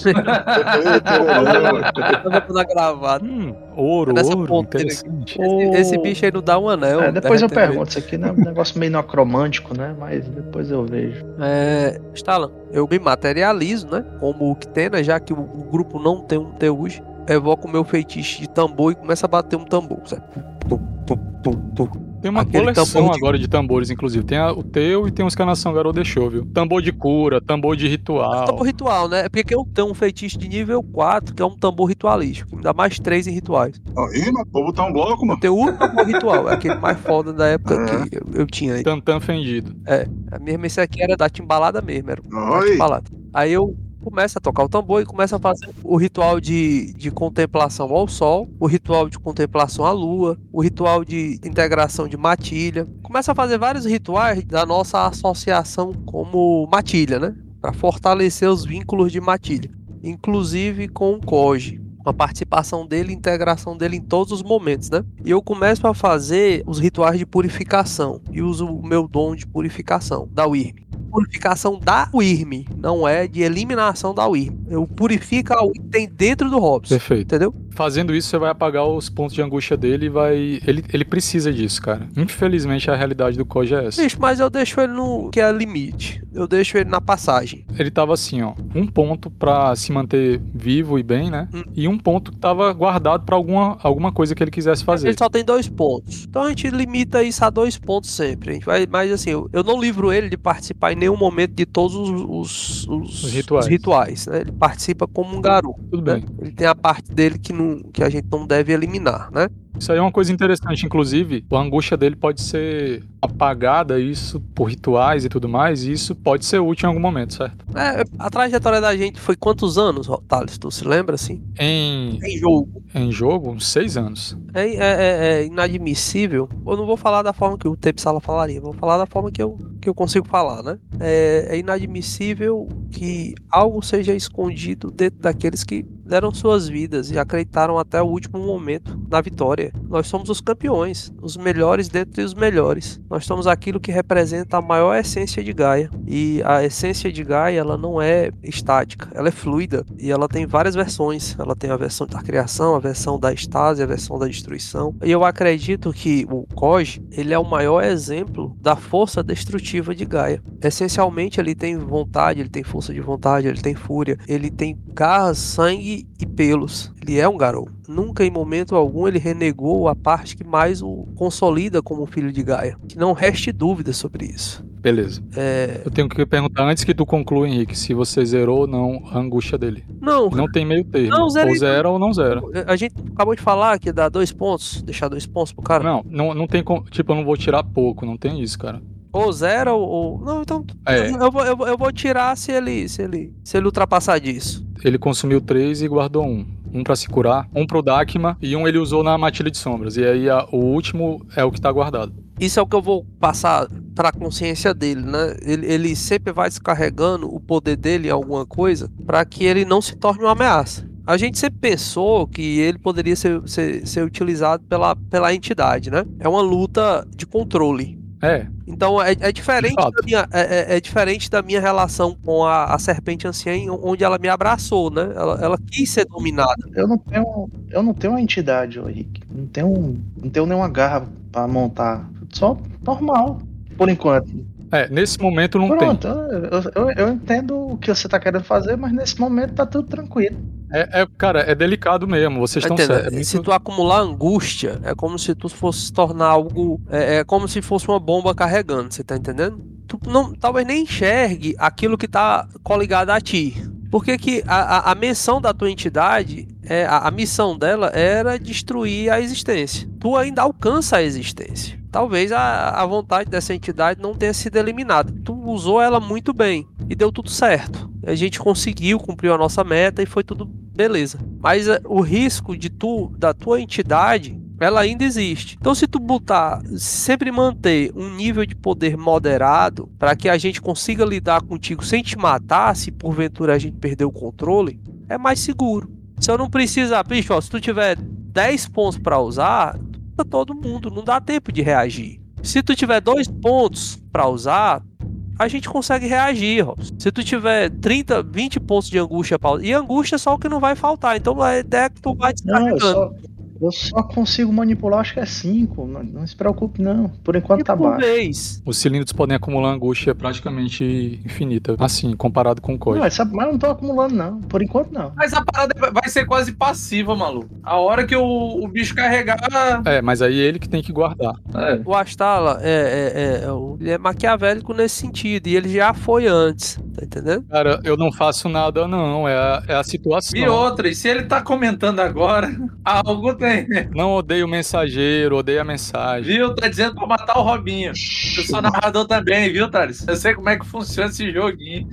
É. tava tudo gravado. Hum, ouro, Nessa ouro, ponteira interessante. Esse, esse bicho aí não dá um anel. É, depois eu derretendo pergunto, isso aqui não é um negócio meio necromântico, né? Mas depois eu vejo. ele. É, Stalan, eu me materializo, né? Como o Ktena, já que o, o grupo não tem um Teuj. Evoco o meu feitiço de tambor e começa a bater um tambor, certo? Pum, pum, pum, pum. Tem uma Aquele coleção tambor de- agora de tambores, inclusive. Tem a- o teu e tem os que a Nação Garou deixou, viu? Tambor de cura, tambor de ritual. Tambor ritual, né? É porque eu tenho um feitiço de nível quatro, que é um tambor ritualístico, que me dá mais três em rituais. Aí, mano, vou botar um bloco, Eu mano. tenho um tambor ritual, é aquele mais foda da época É. que eu, eu tinha aí. Tantan fendido. A mesma, esse aqui era da timbalada mesmo, era da Oi. timbalada. Aí eu começo a tocar o tambor e começo a fazer o ritual de, de contemplação ao sol, o ritual de contemplação à lua, o ritual de integração de matilha. Começo a fazer vários rituais da nossa associação como matilha, né? Para fortalecer os vínculos de matilha, inclusive com o Koji. Com a participação dele e integração dele em todos os momentos, né? E eu começo a fazer os rituais de purificação e uso o meu dom de purificação da Wyrm. Purificação da Wyrm, não é de eliminação da Wyrm. Eu purifico a Wyrm que tem dentro do Robson, Perfeito. entendeu? Fazendo isso, você vai apagar os pontos de angústia dele e vai... Ele, ele precisa disso, cara. Infelizmente, a realidade do Koji é essa. Bicho, mas eu deixo ele no que é limite. Eu deixo ele na passagem. Ele tava assim, ó. Um ponto pra se manter vivo e bem, né? Hum. E um ponto que tava guardado pra alguma, alguma coisa que ele quisesse fazer. Ele só tem dois pontos. Então a gente limita isso a dois pontos sempre. A gente vai, mas assim, eu, eu não livro ele de participar em nenhum momento de todos os, os, os- Os rituais. os rituais, né? Ele participa como um garoto. Tudo né? bem. Ele tem a parte dele que, não, que a gente não deve eliminar, né? Isso aí é uma coisa interessante, inclusive, a angústia dele pode ser apagada, isso, por rituais e tudo mais, e isso pode ser útil em algum momento, certo? É, a trajetória da gente foi quantos anos, Thales? Tu se lembra, assim? Em, Em jogo. em jogo, uns seis anos. É, é- é- é inadmissível. Eu não vou falar da forma que o Tepsala falaria, vou falar da forma que eu, que eu consigo falar, né? É, é inadmissível que algo seja escondido dentro daqueles que deram suas vidas e acreditaram até o último momento na vitória. Nós somos os campeões, os melhores dentre os melhores. Nós somos aquilo que representa a maior essência de Gaia. E a essência de Gaia, ela não é estática, ela é fluida e ela tem várias versões. Ela tem a versão da criação, a versão da estase, a versão da destruição. E eu acredito que o Koji, ele é o maior exemplo da força destrutiva de Gaia. Essencialmente, ele tem vontade, ele tem força de vontade, ele tem fúria, ele tem garras, sangue e pelos. Ele é um Garou. Nunca em momento algum ele renegou a parte que mais o consolida como filho de Gaia. Que não reste dúvida sobre isso. Beleza. É... Eu tenho que perguntar antes que tu conclua, Henrique, se você zerou ou não a angústia dele. Não, Não tem meio termo. Não, zerei ou zera ou não zera. a gente acabou de falar que dá dois pontos, deixar dois pontos pro cara. Não, não, não tem como. Tipo, eu não vou tirar pouco, não tem isso, cara. Ou zero ou, ou- não, então É. eu, vou, eu, vou, eu vou tirar se ele se ele se ele ultrapassar disso. Ele consumiu três e guardou um. Um pra se curar, um pro Dakma e um ele usou na matilha de sombras. E aí a- o último é o que tá guardado. Isso é o que eu vou passar para a consciência dele, né? Ele, ele sempre vai descarregando o poder dele em alguma coisa para que ele não se torne uma ameaça. A gente sempre pensou que ele poderia ser, ser, ser utilizado pela, pela entidade, né? É uma luta de controle. É. Então é, é, diferente da minha, é, é, é diferente da minha relação com a, a serpente anciã, onde ela me abraçou, né? Ela, ela quis ser dominada. Eu não tenho, eu não tenho uma entidade, ô Rick. Não tenho, não tenho nenhuma garra pra montar. Só normal, por enquanto. É, nesse momento não Pronto, tem. Eu, eu, eu entendo o que você tá querendo fazer, mas nesse momento tá tudo tranquilo. É, é, cara, é delicado mesmo, vocês estão certos. É muito... Se tu acumular angústia, é como se tu fosse se tornar algo. É, é como se fosse uma bomba carregando, você tá entendendo? Tu não, talvez nem enxergue aquilo que tá coligado a ti. Porque que a, a, a menção da tua entidade, é, a, a missão dela era destruir a existência. Tu ainda alcança a existência. Talvez a, a vontade dessa entidade não tenha sido eliminada. Tu usou ela muito bem e deu tudo certo. A gente conseguiu cumprir a nossa meta e foi tudo beleza. Mas uh, o risco de tu, da tua entidade, ela ainda existe. Então se tu botar, sempre manter um nível de poder moderado para que a gente consiga lidar contigo sem te matar, se porventura a gente perder o controle, é mais seguro. Se eu não precisar, bicho, ó, se tu tiver dez pontos para usar, todo mundo, não dá tempo de reagir. Se tu tiver dois pontos para usar, a gente consegue reagir, Robson. Se tu tiver trinta, vinte pontos de angústia pra... e angústia é só o que não vai faltar, então a ideia é que tu vai descarregando. Não, eu, só, eu só consigo manipular, acho que é cinco, não, não se preocupe não, por enquanto e tá por baixo. Vez. Os cilindros podem acumular angústia praticamente infinita, assim, comparado com o código. Não, essa, mas não tô acumulando não, por enquanto não. Mas a parada vai ser quase passiva, maluco. A hora que o, o bicho carregar... É, mas aí ele que tem que guardar. É. O Astala é, é, é, ele é maquiavélico nesse sentido, e ele já foi antes, tá entendendo? Cara, eu não faço nada não, é a, é a situação. E outra, e se ele tá comentando agora, algo tem. Não odeio o mensageiro, odeio a mensagem. Viu? Tá dizendo pra matar o Robinho. Eu sou narrador também, viu, Thales? Eu sei como é que funciona esse joguinho.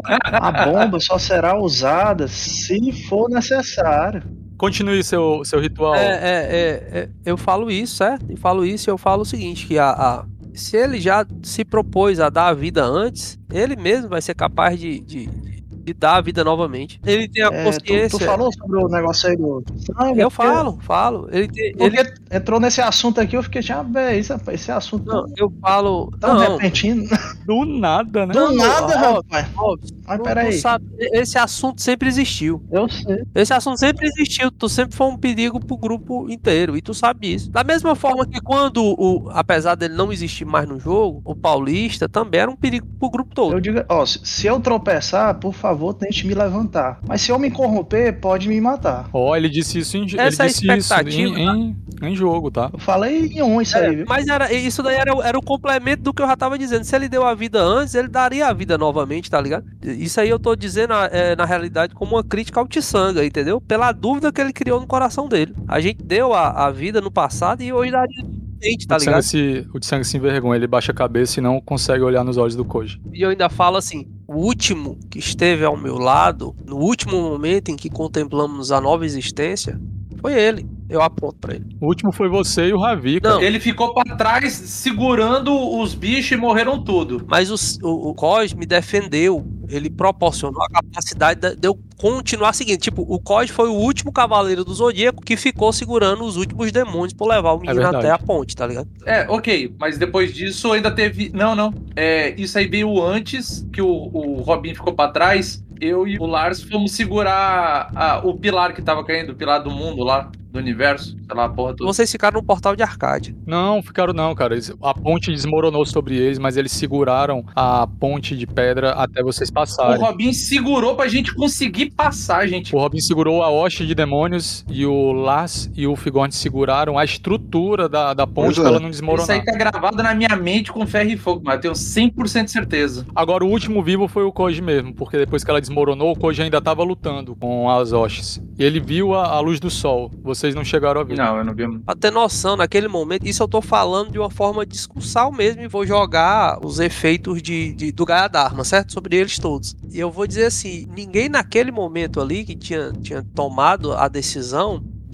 A bomba só será usada se for necessário. Continue seu, seu ritual. É, é, é, é, eu falo isso, certo? Eu falo isso e eu falo o seguinte, que a, a, se ele já se propôs a dar a vida antes, ele mesmo vai ser capaz de, de, de dar a vida novamente. Ele tem a É, consciência... tu, tu falou sobre o negócio aí do... Não, Eu porque- falo, falo. Ele, tem, Porque ele entrou nesse assunto aqui, eu fiquei, já, velho, esse, esse assunto não, eu falo... tão Não, repentino. Do nada, né? Do nada, ó, rapaz. ó, Mas tu- peraí. tu sabe, esse assunto sempre existiu. Eu sei. Esse assunto sempre existiu. Tu sempre foi um perigo pro grupo inteiro. E tu sabe isso. Da mesma forma que quando, o, apesar dele não existir mais no jogo, o Paulista também era um perigo pro grupo todo. Eu digo, ó, se, se eu tropeçar, por favor, tente me levantar. Mas se eu me corromper, pode me matar. Ó, ele disse isso em, Essa é ele a disse isso expectativa, em, em, em jogo, tá? Eu falei em um isso aí, viu? Mas era, isso daí era, era o complemento do que eu já tava dizendo. Se ele deu a vida antes, ele daria a vida novamente, tá ligado? Isso aí eu tô dizendo, é, na realidade, como uma crítica ao Tsanga, entendeu? Pela dúvida que ele criou no coração dele. A gente deu a, a vida no passado e hoje daria gente, tá O ligado? Tsanga se, o Tsanga se envergonha, ele baixa a cabeça e não consegue olhar nos olhos do Koji. E eu ainda falo assim, o último que esteve ao meu lado, no último momento em que contemplamos a nova existência, foi ele. Eu aponto pra ele. O último foi você e o Ravi, cara. Não. Ele ficou pra trás segurando os bichos e morreram tudo. Mas o, o, o Cos me defendeu. Ele proporcionou a capacidade de, de eu continuar seguindo. Tipo, o Cos foi o último cavaleiro do Zodíaco que ficou segurando os últimos demônios pra levar o menino verdade. até a ponte, tá ligado? É, ok, mas depois disso ainda teve... Não, não. É, isso aí veio antes que o, o Robin ficou pra trás. Eu e o Lars fomos segurar a- o pilar que tava caindo, o pilar do mundo lá, do universo, sei lá, a porra toda. Vocês ficaram no portal de Arcádia. Não, ficaram não, cara. Eles- A ponte desmoronou sobre eles, mas eles seguraram a ponte de pedra até vocês O passarem. Robin segurou pra gente conseguir passar, gente. O Robin segurou a hoste de demônios e o Lars e o Figorn seguraram a estrutura da, da ponte Pois é. pra ela não Isso desmoronar. aí tá gravado na minha mente com ferro e fogo, mas eu tenho cem por cento de certeza. Agora, o último vivo foi o Koji mesmo, porque depois que ela desmoronou, o Koji ainda tava lutando com as hostes. E ele viu a, a luz do sol. Vocês não chegaram a ver. Não, eu não vi. Pra ter noção, naquele momento, isso eu tô falando de uma forma discursal mesmo e vou jogar os efeitos de, de, do Gaia Dharma, certo? Sobre eles todos. E eu vou dizer assim, ninguém naquele momento ali que tinha, tinha tomado a decisão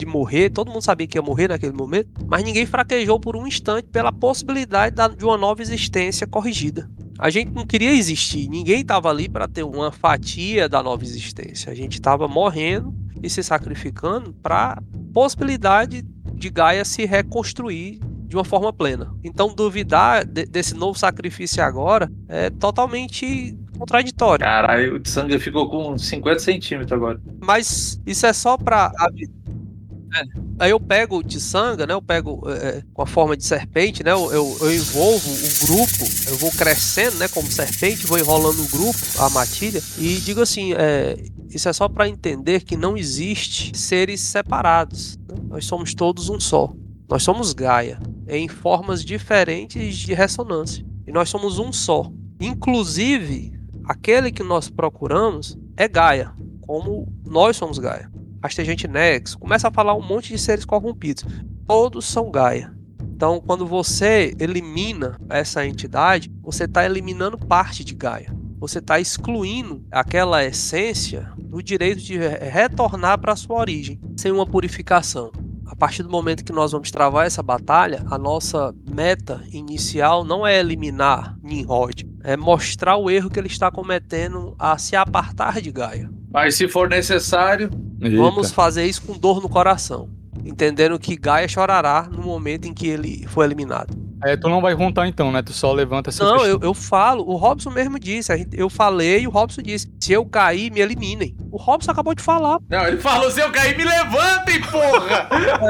de morrer, todo mundo sabia que ia morrer naquele momento, mas ninguém fraquejou por um instante pela possibilidade da, de uma nova existência corrigida. A gente não queria existir, ninguém estava ali para ter uma fatia da nova existência. A gente estava morrendo e se sacrificando para a possibilidade de Gaia se reconstruir de uma forma plena. Então, duvidar de, desse novo sacrifício agora é totalmente contraditório. Caralho, o Tsanga ficou com cinquenta centímetros agora. Mas isso é só para... É. Aí eu pego o Tsanga, né? Eu pego é, com a forma de serpente, né? Eu, eu, eu envolvo o grupo, eu vou crescendo, né? Como serpente, vou enrolando o grupo, a matilha, e digo assim, é, isso é só para entender que não existe seres separados. Né? Nós somos todos um só. Nós somos Gaia, em formas diferentes de ressonância. E nós somos um só. Inclusive, aquele que nós procuramos é Gaia, como nós somos Gaia. Astegente Nexo, começa a falar um monte de seres corrompidos. Todos são Gaia. Então, quando você elimina essa entidade, você está eliminando parte de Gaia. Você está excluindo aquela essência do direito de retornar para a sua origem, sem uma purificação. A partir do momento que nós vamos travar essa batalha, a nossa meta inicial não é eliminar Nimrod, é mostrar o erro que ele está cometendo a se apartar de Gaia. Mas se for necessário... Eita. Vamos fazer isso com dor no coração, entendendo que Gaia chorará no momento em que ele for eliminado. É, tu não vai contar então, né? Tu só levanta essa Não, questão. eu, eu falo, o Robson mesmo disse, a gente, eu falei e o Robson disse, se eu cair, me eliminem. O Robson acabou de falar. Não, ele falou, se eu cair, me levantem, porra!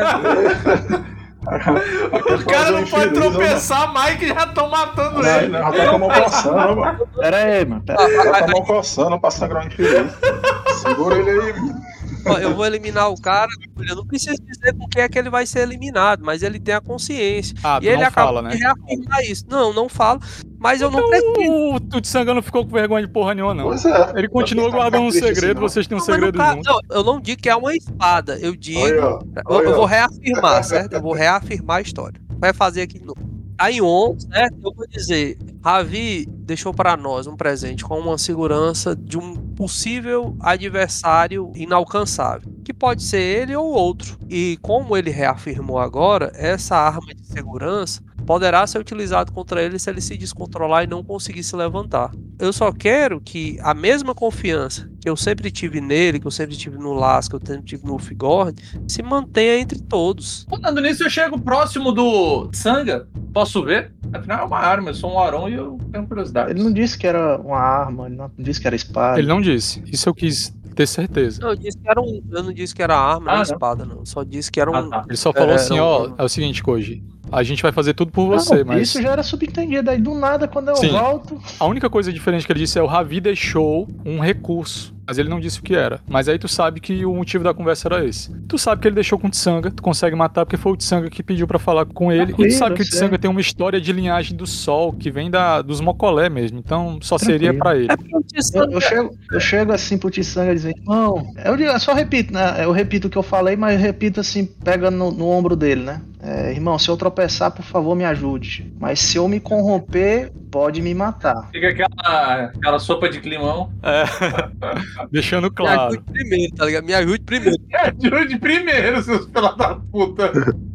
O cara não pode tropeçar mais que já estão matando Não, ele. já tá com a mão coçando, mano. Pera aí, mano. Pera. Já tá com a mão coçando pra sangrar um infeliz. Segura ele aí, mano. Ó, eu vou eliminar o cara, eu não preciso dizer com quem é que ele vai ser eliminado, mas ele tem a consciência. Ah, tu E ele não acaba fala, de né? reafirmar isso. Não, não falo, mas eu não preciso. O Tutsanga não ficou com vergonha de porra nenhuma, não. Pois é. Ele continua guardando um segredo, vocês têm um Não, mas segredo no caso- junto. não, eu não digo que é uma espada, eu digo. Olha, ó. Eu, Olha, eu vou ó. reafirmar, certo? Eu vou reafirmar a história. Vai fazer aqui de novo. A Ion, certo? Eu vou dizer, Ravi deixou para nós um presente com uma segurança de um possível adversário inalcançável, que pode ser ele ou outro. E como ele reafirmou agora, essa arma de segurança poderá ser utilizada contra ele se ele se descontrolar e não conseguir se levantar. Eu só quero que a mesma confiança que eu sempre tive nele, que eu sempre tive no Las, que eu sempre tive no Ulfgord, se mantenha entre todos. Falando nisso, eu chego próximo do Tsanga. Posso ver? Afinal, é uma arma, eu sou um Aron e eu tenho curiosidade. Ele não disse que era uma arma, ele não disse que era espada. Ele não disse. Isso eu quis ter certeza. Não, eu, disse que era um, eu não disse que era arma, Ah, nem não. espada, não. Eu só disse que era um. Ah, tá. Ele só falou É, assim, não, ó, não. é o seguinte, Koji, a gente vai fazer tudo por Não, você, mas isso já era subentendido. Aí do nada, quando eu Sim. volto. a única coisa diferente que ele disse é o Ravi deixou um recurso, mas ele não disse o que era. Mas aí tu sabe que o motivo da conversa era esse. Tu sabe que ele deixou com o Tsanga, tu consegue matar porque foi o Tsanga que pediu pra falar com ele. E tu Tranquilo, sabe que o eu sei. Tsanga tem uma história de linhagem do Sol, que vem da, dos Mocolé mesmo, então só seria Tranquilo. pra ele. É porque o Eu, Tsanga- eu chego, eu chego assim pro Tsanga e dizer, irmão, eu, digo- eu só repito, né? Eu repito o que eu falei, mas eu repito assim, pega no, no ombro dele, né? É, irmão, se eu tropeçar, por favor, me ajude. Mas se eu me corromper, pode me matar. Fica aquela, aquela sopa de climão. É. Deixando Me claro. ajude primeiro, tá ligado? Me ajude primeiro. Me ajude primeiro, seus filhos da puta.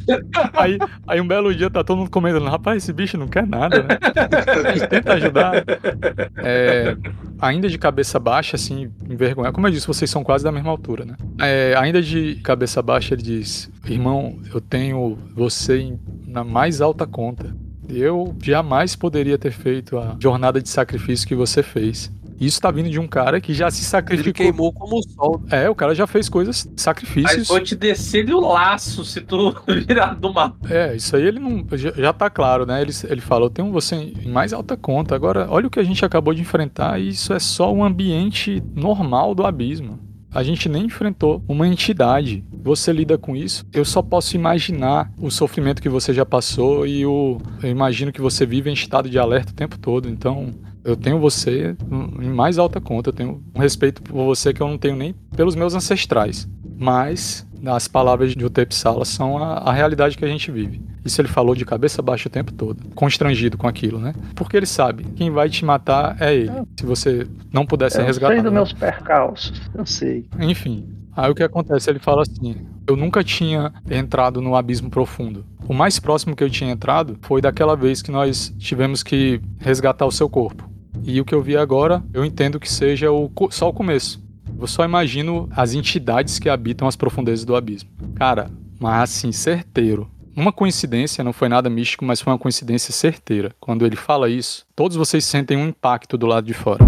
Aí, aí um belo dia tá todo mundo comentando, rapaz, esse bicho não quer nada, né? Ele tenta ajudar. É, ainda de cabeça baixa, assim, envergonhado. Como eu disse, vocês são quase da mesma altura, né? É, ainda de cabeça baixa, ele diz, irmão, eu tenho você em- na mais alta conta. Eu jamais poderia ter feito a jornada de sacrifício que você fez. Isso tá vindo de um cara que já se Ele sacrificou. queimou como o sol. É, o cara já fez coisas, Mas sacrifícios. vou te descer o laço se tu virar do mapa. É, isso aí ele não. Já, já tá claro, né? Ele, ele fala, eu tenho você em mais alta conta. Agora, olha o que a gente acabou de enfrentar, e isso é só um ambiente normal do abismo. A gente nem enfrentou uma entidade. Você lida com isso. Eu só posso imaginar o sofrimento que você já passou e o. Eu imagino que você vive em estado de alerta o tempo todo. Então, eu tenho você em mais alta conta. Eu tenho um respeito por você que eu não tenho nem pelos meus ancestrais. Mas as palavras de Utepsala são a, a realidade que a gente vive. Isso ele falou de cabeça baixa o tempo todo, constrangido com aquilo, né? Porque ele sabe, quem vai te matar é ele. Se você não pudesse Eu resgatar. sei dos meus percalços, eu sei. Enfim, Aí o que acontece? Ele fala assim: eu nunca tinha entrado no abismo profundo. O mais próximo que eu tinha entrado foi daquela vez que nós tivemos que resgatar o seu corpo. E o que eu vi agora, eu entendo que seja o, só o começo. Eu só imagino as entidades que habitam as profundezas do abismo. Cara, mas assim, certeiro. Uma coincidência, não foi nada místico, mas foi uma coincidência certeira. Quando ele fala isso, todos vocês sentem um impacto do lado de fora.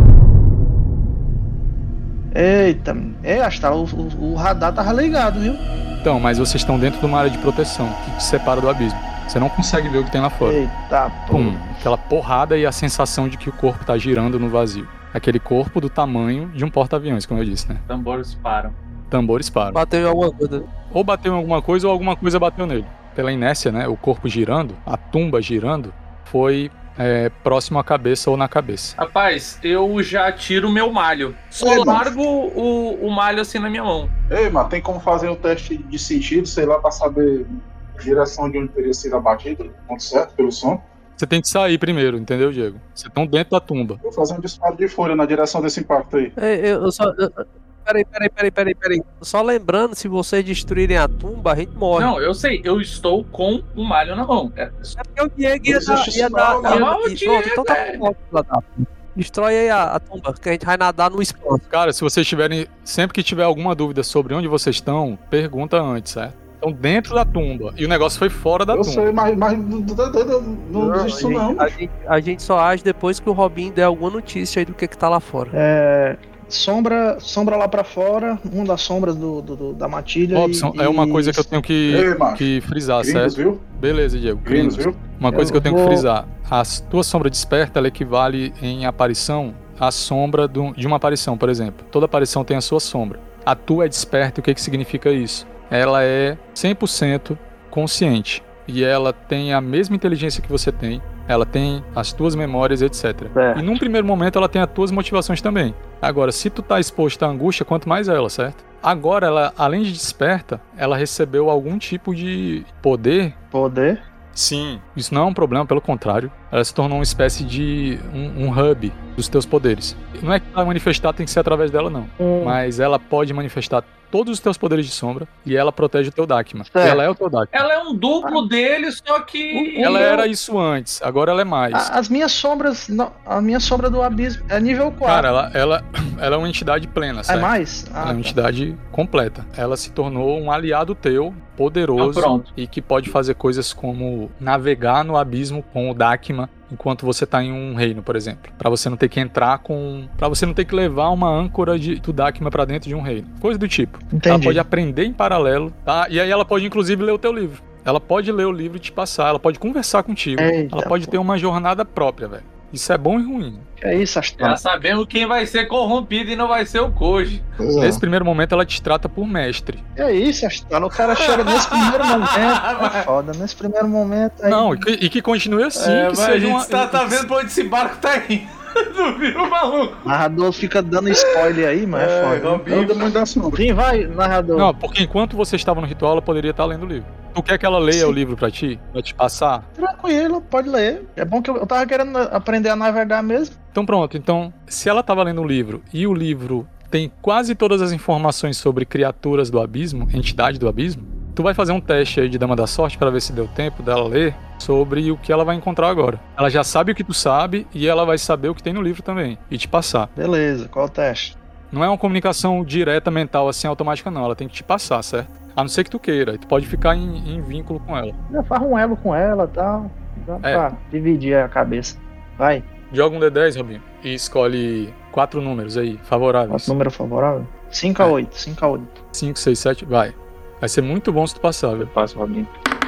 Eita, é, Astar, o, o, o radar tava ligado, viu? Então, mas vocês estão dentro de uma área de proteção que te separa do abismo. Você não consegue ver o que tem lá fora. Eita, Pum, aquela porrada e a sensação de que o corpo tá girando no vazio. Aquele corpo do tamanho de um porta-aviões, como eu disse, né? Tambores param. Tambores param. Bateu em alguma coisa. Ou bateu em alguma coisa ou alguma coisa bateu nele. Pela inércia, né? O corpo girando, a tumba girando, foi é, próximo à cabeça ou na cabeça. Rapaz, eu já tiro o meu malho. Só Ei, largo o, o malho assim na minha mão. Ei, mas tem como fazer um teste de sentido, sei lá, pra saber a direção de onde teria sido abatido, ponto certo, pelo som? Você tem que sair primeiro, entendeu, Diego? Vocês estão dentro da tumba. Vou fazer um disparo de fúria na direção desse impacto aí. É, eu, eu só. Eu, peraí, peraí, peraí, peraí, peraí. Só lembrando, se vocês destruírem a tumba, a gente morre. Não, eu sei, eu estou com o malho na mão. É, É porque o Diego ia Não dar. existe Ia isso dar não, ia- não. e- Pronto, então tá bom. filha da puta. Destrói aí a, a tumba, que a gente vai nadar no espaço. Cara, se vocês tiverem. Sempre que tiver alguma dúvida sobre onde vocês estão, pergunta antes, certo? Estão dentro da tumba. E o negócio foi fora da Eu tumba. sei, mas, mas não, não, não, não existe isso a, não. gente, a, gente, a gente só age depois que o Robin der alguma notícia aí do que que tá lá fora. É, sombra, sombra lá pra fora, uma das sombras do, do- do- da matilha. Robson, e, é uma e- coisa que eu tenho que, Ei, macho. que frisar, Gringos, certo? viu? Beleza, Diego. Gringos, Gringos. viu? Uma coisa Eu que eu tenho vou- que frisar. A tua sombra desperta, ela equivale em aparição à sombra do- de uma aparição, por exemplo. Toda aparição tem a sua sombra. A tua é desperta, o que, que significa isso? Ela é cem por cento consciente. E ela tem a mesma inteligência que você tem. Ela tem as tuas memórias, etcétera. Certo. E num primeiro momento ela tem as tuas motivações também. Agora, se tu tá exposto à angústia, quanto mais ela, certo? Agora, ela, além de desperta, ela recebeu algum tipo de poder. Poder. Sim. Isso não é um problema, pelo contrário. Ela se tornou uma espécie de um, um hub dos teus poderes. Não é que ela manifestar tem que ser através dela, não. Hum. Mas ela pode manifestar todos os teus poderes de sombra e ela protege o teu Dakma. E Certo. ela é o teu Dakma. ela é um duplo dele, só que. Ela eu- era isso antes, agora ela é mais. A- As minhas sombras, não, a minha sombra do abismo é nível quatro. Cara, ela, ela, ela é uma entidade plena, é certo? mais? Ah, Ela é uma tá. entidade completa. Ela se tornou um aliado teu, poderoso, Ah, pronto. e que pode fazer coisas como navegar no abismo com o Dakma enquanto você tá em um reino, por exemplo. Pra você não ter que entrar com... Pra você não ter que levar uma âncora de, do Dakma pra dentro de um reino. Coisa do tipo. Ela Entendi. pode aprender em paralelo, tá? E aí ela pode, inclusive, ler o teu livro. Ela pode ler o livro e te passar. Ela pode conversar contigo. Eita, ela pode pô. ter uma jornada própria, velho. Isso é bom e ruim. Que é isso, Astar? Já sabemos quem vai ser corrompido e não vai ser o Koji. Pois é. Nesse primeiro momento, ela te trata por mestre. Que é isso, Astar? O cara chega nesse primeiro momento. É foda, nesse primeiro momento. Aí... Não, e que, e que continue assim, É, que mas a seja gente uma... tá, tá vendo pra onde esse barco tá indo. Não viu, maluco? O narrador fica dando spoiler aí, mas é, É, foda. igual Eu dou muito da sombra. Quem vai, narrador? Não, porque enquanto você estava no ritual, ela poderia estar lendo o livro. Tu quer que ela leia Sim. o livro pra ti? Pra te passar? Tranquilo, pode ler. É bom que eu, eu tava querendo aprender a navegar mesmo. Então pronto, então, se ela estava lendo o livro e o livro tem quase todas as informações sobre criaturas do abismo, entidade do abismo, tu vai fazer um teste aí de Dama da Sorte para ver se deu tempo dela ler sobre o que ela vai encontrar agora. Ela já sabe o que tu sabe e ela vai saber o que tem no livro também e te passar. Beleza, qual o teste? Não é uma comunicação direta mental assim automática não, ela tem que te passar, certo? A não ser que tu queira, e tu pode ficar em, em vínculo com ela. Já faz um elo com ela e tal. Dá É. pra dividir a cabeça. Vai, Joga um D dez, Robinho, e escolhe quatro números aí, favoráveis. nosso número favorável. cinco a É. oito, cinco a oito. cinco, seis, sete, vai. Vai ser muito bom se tu passar, velho. Passa, Robinho.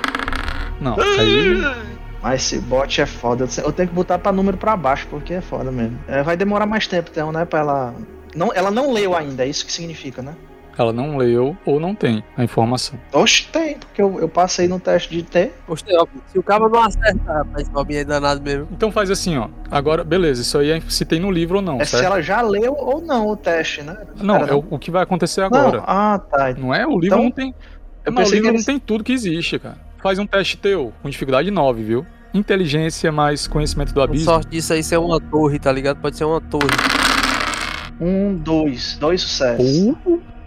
Não, aí... Mas esse bot é foda. Eu tenho que botar pra número pra baixo, porque é foda mesmo. É, vai demorar mais tempo, então, né? Pra ela. Não, ela não leu ainda, é isso que significa, né? Ela não leu ou não tem a informação. Oxe, tem, porque eu, eu passei no teste de T. Poxa, ó, se o cara não acertar, mas o Robin é danado mesmo. Então faz assim, ó. Agora, beleza, isso aí é se tem no livro ou não, É certo? se ela já leu ou não o teste, né? Não, Era é o, o que vai acontecer Não, agora. ah, tá. Não é? O livro Então, não tem... eu Não, o pensei livro que não eles- tem tudo que existe, cara. Faz um teste teu, com dificuldade nove, viu? Inteligência mais conhecimento do A abismo. sorte disso aí ser uma torre, tá ligado? Pode ser uma torre. Um, dois. Dois sucessos. Uh,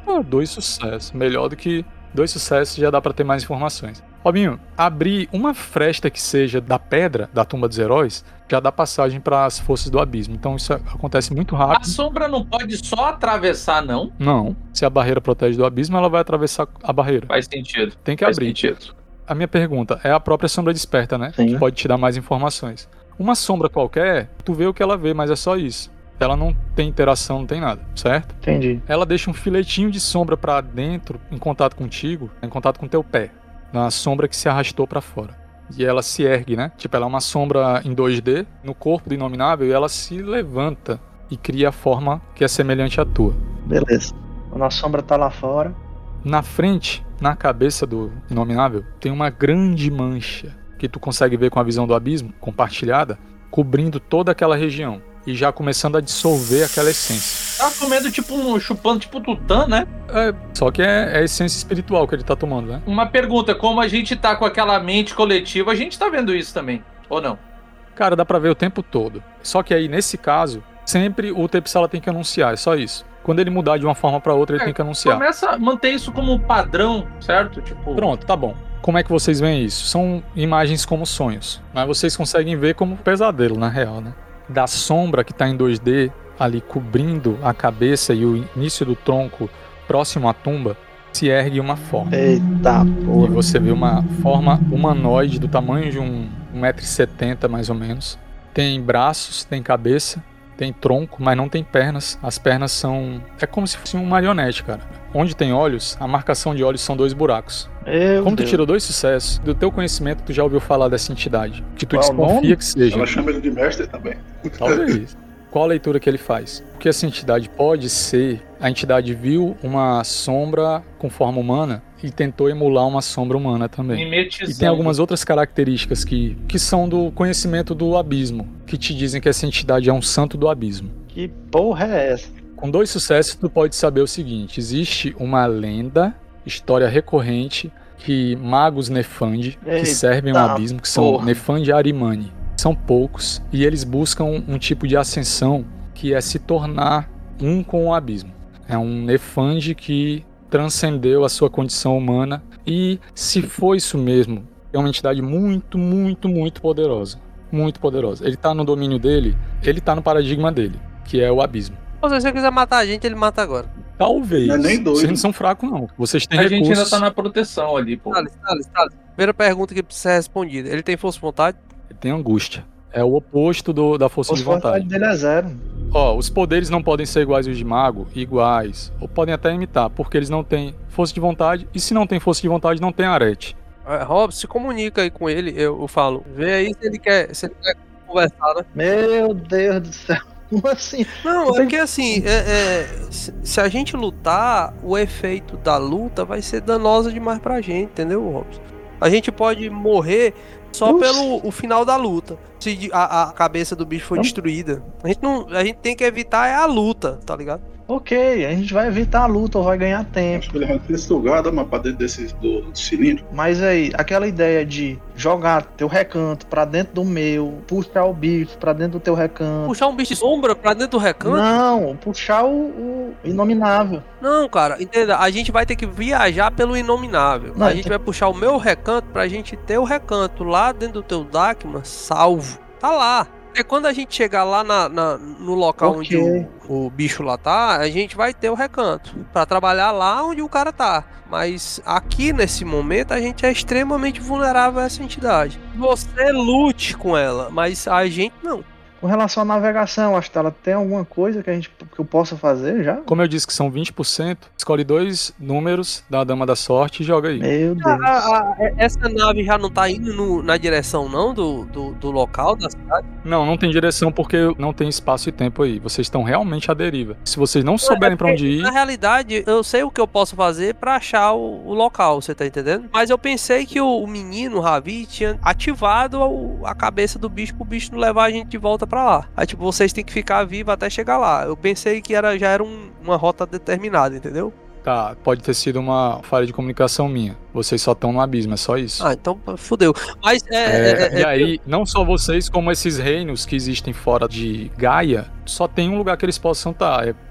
Opa, dois sucessos. Melhor do que dois sucessos, já dá pra ter mais informações. Robinho, abrir uma fresta que seja da pedra, da tumba dos heróis, já dá passagem para as forças do abismo. Então isso acontece muito rápido. A sombra não pode só atravessar, não? Não. Se a barreira protege do abismo, ela vai atravessar a barreira. Faz sentido. Tem que Faz abrir. sentido. A minha pergunta é a própria sombra desperta, né? Sim. Que pode te dar mais informações. Uma sombra qualquer, tu vê o que ela vê, mas é só isso. Ela não tem interação, não tem nada, certo? Entendi. Ela deixa um filetinho de sombra pra dentro, em contato contigo, em contato com teu pé. Na sombra que se arrastou pra fora. E ela se ergue, né? Tipo, ela é uma sombra em dois D, no corpo do Inominável, e ela se levanta e cria a forma que é semelhante à tua. Beleza. Quando a sombra tá lá fora... Na frente, na cabeça do Inominável, tem uma grande mancha que tu consegue ver com a visão do abismo, compartilhada, cobrindo toda aquela região. E já começando a dissolver aquela essência. Tá comendo tipo um. chupando tipo tutã, né? É, só que é, é a essência espiritual que ele tá tomando, né? Uma pergunta, como a gente tá com aquela mente coletiva, a gente tá vendo isso também, ou não? Cara, dá pra ver o tempo todo. Só que aí, nesse caso, sempre o Tepsala tem que anunciar, é só isso. Quando ele mudar de uma forma pra outra, ele É, tem que anunciar. Começa a manter isso como padrão, certo? Tipo. Pronto, tá bom. Como é que vocês veem isso? São imagens como sonhos, mas vocês conseguem ver como pesadelo, na real, né? Da sombra que tá em dois D, ali cobrindo a cabeça e o início do tronco próximo à tumba, se ergue uma forma. Eita E porra. você vê uma forma humanoide do tamanho de um um metro e setenta mais ou menos. Tem braços, tem cabeça, tem tronco, mas não tem pernas. As pernas são... é como se fosse um marionete, cara. Onde tem olhos, a marcação de olhos são dois buracos. Meu Como tu Deus. tirou dois sucessos, do teu conhecimento tu já ouviu falar dessa entidade, que tu Qual o desconfia nome? que seja. Ela chama ele de mestre também. Talvez. Qual a leitura que ele faz? Porque essa entidade pode ser... A entidade viu uma sombra com forma humana e tentou emular uma sombra humana também. Mimetizando. E tem algumas outras características que, que são do conhecimento do abismo, que te dizem que essa entidade é um santo do abismo. Que porra é essa? Com dois sucessos, tu pode saber o seguinte: existe uma lenda, história recorrente, que magos Nefandi, que Eita servem ao abismo, que são porra. Nefandi e Arimani, são poucos, e eles buscam um tipo de ascensão que é se tornar um com o abismo. É um Nefandi que transcendeu a sua condição humana, e se for isso mesmo, é uma entidade muito, muito, muito poderosa. Muito poderosa. Ele tá no domínio dele, ele tá no paradigma dele, que é o abismo. Ou se você quiser matar a gente, ele mata agora. Talvez. Não é nem doido. Vocês não são fracos, não. Vocês têm A gente recursos. ainda tá na proteção ali, pô. Thales, Thales, Thales. Primeira pergunta que precisa ser respondida. Ele tem força de vontade? Ele tem angústia. É o oposto do, da força Os de vontade. vontade dele é zero. Ó, os poderes não podem ser iguais aos de mago, iguais. Ou podem até imitar, porque eles não têm força de vontade. E se não tem força de vontade, não tem arete. É, Rob, se comunica aí com ele, eu, eu falo. Vê aí se ele quer, se ele quer conversar, né? Meu Deus do céu. Como assim? Não, é Tem- porque assim, é, é, se, se a gente lutar, o efeito da luta vai ser danosa demais pra gente, entendeu, Robson? A gente pode morrer só Nossa. pelo o final da luta. Se de- a, a cabeça do bicho for Não. destruída. A gente, não, a gente tem que evitar é a luta, tá ligado? Ok, a gente vai evitar a luta ou vai ganhar tempo. Acho que ele vai ter sugado, mas pra dentro desse, do, do cilindro. Mas aí, aquela ideia de jogar teu recanto pra dentro do meu, puxar o bicho pra dentro do teu recanto. Puxar um bicho de sombra pra dentro do recanto? Não, puxar o, o inominável. Não, cara, entenda, a gente vai ter que viajar pelo inominável. Não, a gente tem- vai puxar o meu recanto pra gente ter o recanto lá dentro do teu Dacma salvo. Tá lá. É quando a gente chegar lá na, na- no local Ok. onde o, o bicho lá tá, a gente vai ter o recanto. Pra trabalhar lá onde o cara tá. Mas aqui nesse momento a gente é extremamente vulnerável a essa entidade. Você lute com ela, mas a gente não. Com relação à navegação, Astela, tem alguma coisa que, a gente, que eu possa fazer já? Como eu disse que são vinte por cento, escolhe dois números da Dama da Sorte e joga aí. Meu Deus. A- a- essa nave já não tá indo no- na direção não do, do, do local da cidade? Não, não tem direção porque não tem espaço e tempo aí. Vocês estão realmente à deriva. Se vocês não souberem pra onde ir, Na realidade, eu sei o que eu posso fazer pra achar o, o local, você tá entendendo? Mas eu pensei que o, o menino, o Ravi, tinha ativado o- a cabeça do bicho pro bicho não levar a gente de volta pra lá. Aí, tipo, vocês têm que ficar vivos até chegar lá. Eu pensei que era, já era um- uma rota determinada, entendeu? tá, pode ter sido uma falha de comunicação minha. Vocês só estão no abismo, é só isso. Ah, então fudeu. Mas é. É, é- é- e aí, não só vocês, como esses reinos que existem fora de Gaia, só tem um lugar que eles possam estar. É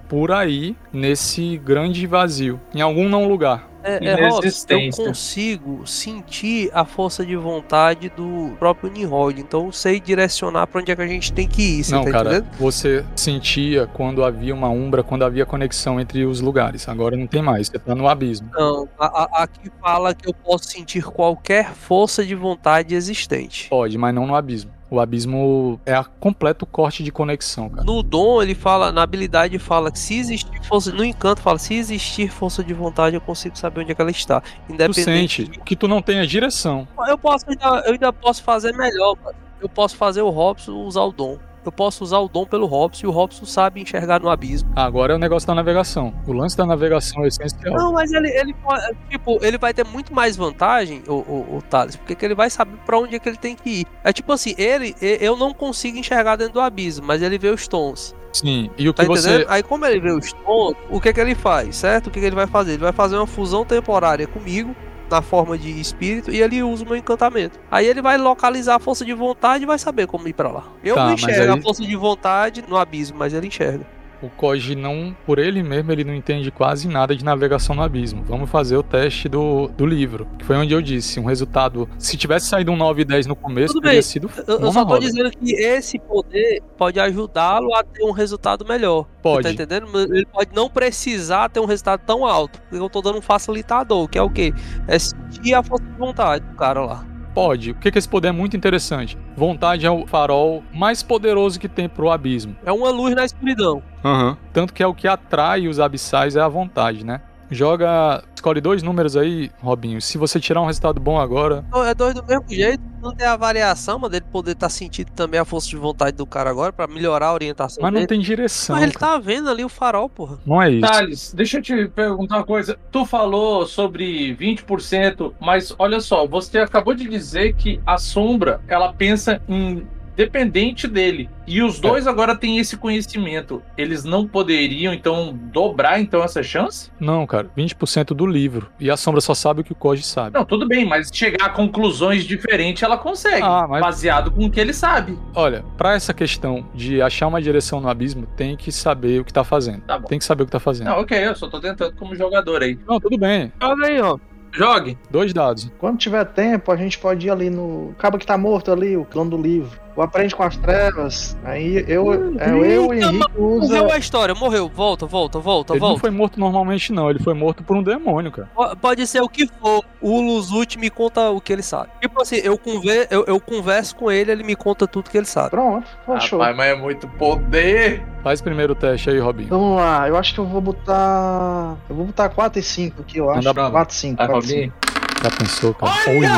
por aí, nesse grande vazio, em algum não lugar. É, é Hobbs, eu consigo sentir a força de vontade do próprio Nimrod, então eu sei direcionar pra onde é que a gente tem que ir, você Não, tá cara, entendendo? você sentia quando havia uma umbra, quando havia conexão entre os lugares. Agora não tem mais, você tá no abismo. Não, a, a, aqui fala que eu posso sentir qualquer força de vontade existente. Pode, mas não no abismo. O abismo é a completo corte de conexão, cara. No dom, ele fala, na habilidade fala que se existir força, no encanto fala, se existir força de vontade, eu consigo saber onde é que ela está. Tu sente que tu não tem a direção. Eu posso, eu ainda posso fazer melhor, cara. Eu posso fazer o Robson usar o dom. Eu posso usar o dom pelo Robson e o Robson sabe enxergar no abismo. Agora é o negócio da navegação. O lance da navegação é essencial. Não, mas ele, ele, tipo, ele vai ter muito mais vantagem, o, o, o Thales, porque ele vai saber pra onde é que ele tem que ir. É tipo assim, ele, eu não consigo enxergar dentro do abismo, mas ele vê os tons. Sim, e o que tá você... entendendo? Aí como ele vê os tons, o que é que ele faz, certo? O que é que ele vai fazer? Ele vai fazer uma fusão temporária comigo, na forma de espírito, e ele usa o meu encantamento. Aí ele vai localizar a força de vontade e vai saber como ir pra lá. Eu tá, não enxergo aí... a força de vontade no abismo, mas ele enxerga. O Koji não, por ele mesmo, ele não entende quase nada de navegação no abismo. Vamos fazer o teste do, do livro, que foi onde eu disse, um resultado, se tivesse saído um nove e dez no começo, Tudo teria bem. sido Eu, eu só tô roda. dizendo que esse poder pode ajudá-lo a ter um resultado melhor. Pode. Você tá entendendo? Ele pode não precisar ter um resultado tão alto, porque eu tô dando um facilitador, que é o quê? É sentir a força de vontade do cara lá. Pode. O que que esse poder é muito interessante? Vontade é o farol mais poderoso que tem pro abismo. É uma luz na escuridão. Uhum. Tanto que é o que atrai os abissais é a vontade, né? Joga... Escolhe dois números aí, Robinho. Se você tirar um resultado bom agora... É dois do mesmo jeito. Não tem a variação, mas dele poder estar tá sentindo também a força de vontade do cara agora pra melhorar a orientação Mas dele. não tem direção. Mas ele cara. tá vendo ali o farol, porra. Não é isso. Thales, deixa eu te perguntar uma coisa. Tu falou sobre vinte por cento, mas olha só, você acabou de dizer que a sombra, ela pensa em dependente dele. E os dois é. agora têm esse conhecimento. Eles não poderiam, então, dobrar então essa chance? Não, cara. vinte por cento do livro. E a sombra só sabe o que o Koji sabe. Não, tudo bem, mas chegar a conclusões diferentes ela consegue. Ah, mas... Baseado com o que ele sabe. Olha, pra essa questão de achar uma direção no abismo, tem que saber o que tá fazendo. Tá bom. Tem que saber o que tá fazendo. Não, ok, eu só tô tentando como jogador aí. Não, tudo bem. Joga aí, ó. Jogue. Dois dados. Quando tiver tempo, a gente pode ir ali no... O cabo que tá morto ali, o clã do livro. O Aprende com as Trevas. Aí eu, hum, é, eu e o Henrique usa... Morreu a história, morreu. Volta, volta, volta, ele volta. Ele não foi morto normalmente, não. Ele foi morto por um demônio, cara. Pode ser o que for. O Luzuti me conta o que ele sabe. Tipo assim, eu, conver, eu, eu converso com ele, ele me conta tudo que ele sabe. Pronto, fechou. Rapaz, mas é muito poder. Faz primeiro o teste aí, Robinho. Vamos lá, eu acho que eu vou botar... Eu vou botar quatro e cinco aqui, eu acho. quatro e cinco. Vai, Robinho. Já pensou, cara? Olha, Olha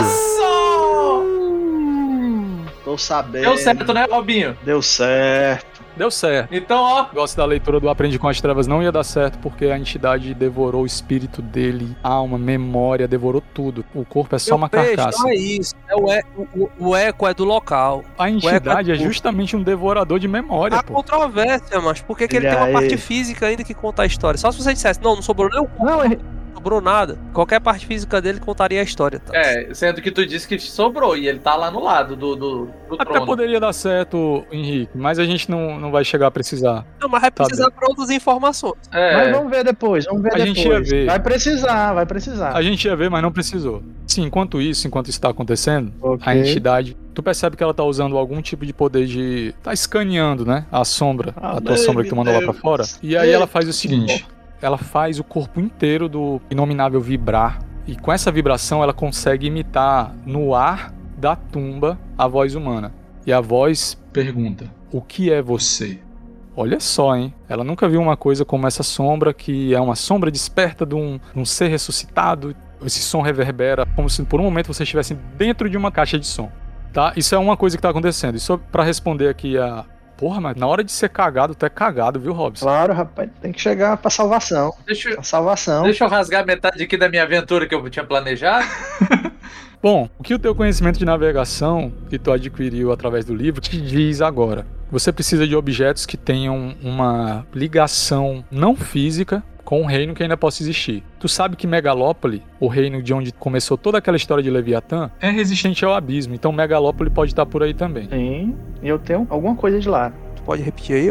só! Tô sabendo. Deu certo, né, Robinho? Deu certo. Deu certo. Então, ó. O negócio da leitura do Aprende com as Trevas não ia dar certo porque a entidade devorou o espírito dele, alma, memória, devorou tudo. O corpo é só Meu uma peixe, carcaça. Não é isso. É o, e, o, o eco é do local. A entidade é, é justamente um devorador de memória, Há pô. controvérsia, mas por que, que ele tem uma parte física ainda que conta a história? Só se você dissesse, não, não sobrou nem o corpo. Não, ele... sobrou nada. Qualquer parte física dele contaria a história. Tá? É, sendo que tu disse que sobrou e ele tá lá no lado do, do, do Até trono. poderia dar certo, Henrique, mas a gente não, não vai chegar a precisar. Não, mas vai precisar tá para outras informações. É. Mas vamos ver depois, vamos ver a depois. Gente ia ver. Vai precisar, vai precisar. A gente ia ver, mas não precisou. Sim, enquanto isso, enquanto isso tá acontecendo, okay. a entidade... Tu percebe que ela tá usando algum tipo de poder de... Tá escaneando, né? A sombra, ah, a tua sombra que tu mandou Deus. lá pra fora. E aí ela faz o seguinte... Ela faz o corpo inteiro do Inominável vibrar. E com essa vibração ela consegue imitar no ar da tumba a voz humana. E a voz pergunta: o que é você? Olha só, hein? Ela nunca viu uma coisa como essa sombra, que é uma sombra desperta de um, de um ser ressuscitado. Esse som reverbera como se por um momento você estivesse dentro de uma caixa de som. Tá? Isso é uma coisa que tá acontecendo. Isso pra responder aqui a... Porra, mas na hora de ser cagado, tu é cagado, viu, Robson? Claro, rapaz, tem que chegar pra salvação. Deixa, pra salvação. Deixa eu rasgar metade aqui da minha aventura que eu tinha planejado. Bom, o que o teu conhecimento de navegação que tu adquiriu através do livro te diz agora? Você precisa de objetos que tenham uma ligação não física com um reino que ainda possa existir. Tu sabe que Megalópole, o reino de onde começou toda aquela história de Leviatã, é resistente ao abismo, então Megalópole pode estar por aí também. Sim, e eu tenho alguma coisa de lá. Tu pode repetir aí? Eu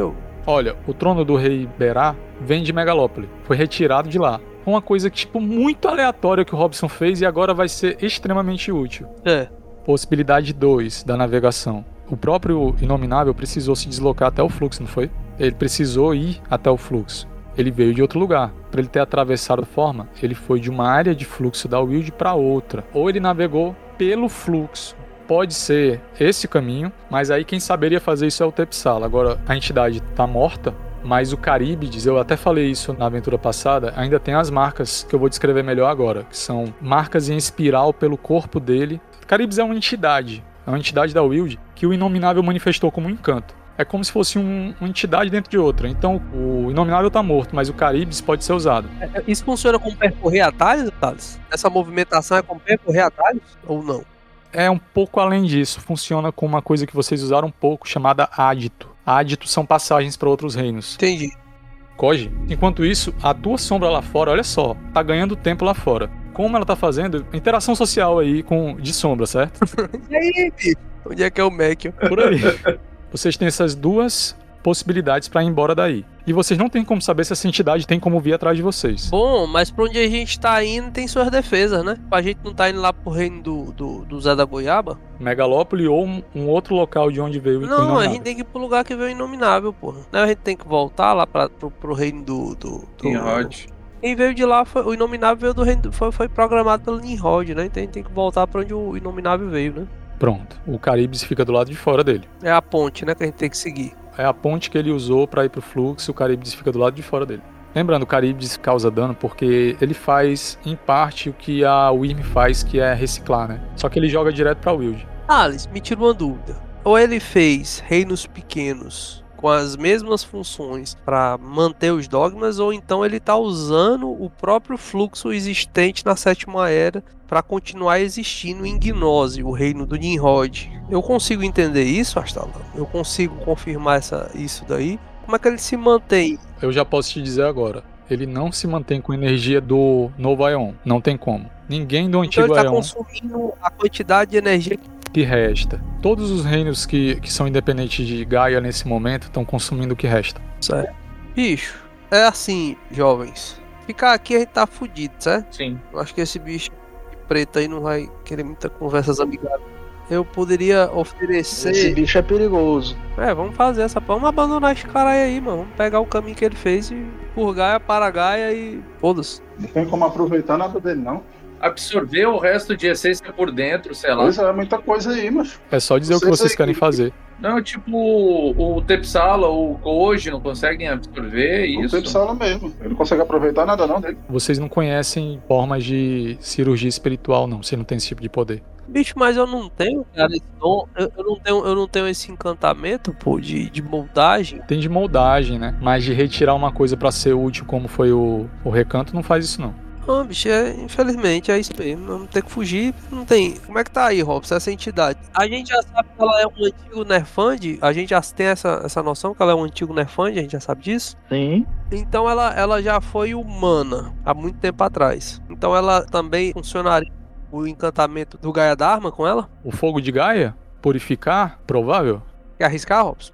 olha, o trono do rei Berá vem de Megalópole, foi retirado de lá. Uma coisa que, tipo, muito aleatória que o Robson fez e agora vai ser extremamente útil. É. Possibilidade dois da navegação. O próprio Inominável precisou se deslocar até o fluxo, não foi? Ele precisou ir até o fluxo. Ele veio de outro lugar. Para ele ter atravessado a forma, ele foi de uma área de fluxo da Wild para outra. Ou ele navegou pelo fluxo. Pode ser esse caminho, mas aí quem saberia fazer isso é o Tepsala. Agora, a entidade está morta, mas o Caríbides, eu até falei isso na aventura passada, ainda tem as marcas que eu vou descrever melhor agora, que são marcas em espiral pelo corpo dele. Caríbides é uma entidade, é uma entidade da Wild que o Inominável manifestou como um encanto. É como se fosse um, uma entidade dentro de outra. Então, o Inominável tá morto, mas o Caríbides pode ser usado. Isso funciona como percorrer atalhos, Thales? Essa movimentação é como percorrer atalhos ou não? É um pouco além disso. Funciona com uma coisa que vocês usaram um pouco, chamada Ádito. Ádito são passagens para outros reinos. Entendi. Koji, enquanto isso, a tua sombra lá fora, olha só, tá ganhando tempo lá fora. Como ela tá fazendo? Interação social aí com, de sombra, certo? E aí, bicho? Onde é que é o Mac? Por aí. Vocês têm essas duas possibilidades pra ir embora daí. E vocês não têm como saber se essa entidade tem como vir atrás de vocês. Bom, mas pra onde a gente tá indo tem suas defesas, né? A gente não tá indo lá pro reino do, do, do Zé da Goiaba? Megalópole ou um, um outro local de onde veio o Inominável. Não, a gente tem que ir pro lugar que veio o Inominável, porra. Não, a gente tem que voltar lá pra, pro, pro reino do... do, do Nimrod. Quem veio de lá, foi, o Inominável veio do reino, foi, foi programado pelo Nimrod, né? Então a gente tem que voltar pra onde o Inominável veio, né? Pronto, o Caríbides fica do lado de fora dele. É a ponte, né, que a gente tem que seguir. É a ponte que ele usou pra ir pro fluxo, o Caríbides fica do lado de fora dele. Lembrando, o Caríbides causa dano porque ele faz, em parte, o que a Wyrm faz, que é reciclar, né? Só que ele joga direto pra Wild. Alice, me tira uma dúvida. Ou ele fez reinos pequenos com as mesmas funções para manter os dogmas, ou então ele tá usando o próprio fluxo existente na Sétima Era para continuar existindo em Gnose, o reino do Nimrod. Eu consigo entender isso, Astalan? Eu consigo confirmar essa, isso daí? Como é que ele se mantém? Eu já posso te dizer agora. Ele não se mantém com energia do novo Aion. Não tem como. Ninguém do antigo então ele tá Aion consumindo a quantidade de energia que resta. Todos os reinos que, que são independentes de Gaia nesse momento estão consumindo o que resta. Certo. Bicho, é assim, jovens. Ficar aqui a gente tá fudido, certo? Sim. Eu acho que esse bicho preto aí não vai querer muita conversas amigáveis. Eu poderia oferecer... Esse bicho é perigoso. É, vamos fazer essa... Vamos abandonar esse cara aí, mano. Vamos pegar o caminho que ele fez e por Gaia para Gaia e... Foda-se. Não tem como aproveitar nada dele, não. Absorver o resto de essência por dentro, sei lá. Pois é, muita coisa aí, mas... É só dizer o que vocês querem fazer. Não, tipo, o, o Tepsala ou o Koji não conseguem absorver O isso? Tepsala mesmo. Ele não consegue aproveitar nada não dele. Vocês não conhecem formas de cirurgia espiritual, não. Você não tem esse tipo de poder. Bicho, mas eu não tenho, cara, esse dom. Eu, eu, não tenho, eu não tenho esse encantamento, pô, de, de moldagem. Tem de moldagem, né? Mas de retirar uma coisa pra ser útil, como foi o, o recanto, não faz isso, não. Não, bicho, é, infelizmente é isso mesmo. Não tem que fugir, não tem. Como é que tá aí, Robson, essa entidade? A gente já sabe que ela é um antigo Nerfand, a gente já tem essa, essa noção que ela é um antigo Nerfand, a gente já sabe disso? Sim. Então ela, ela já foi humana há muito tempo atrás. Então ela também funcionaria o encantamento do Gaia Dharma com ela? O fogo de Gaia? Purificar? Provável? Quer arriscar, Robson?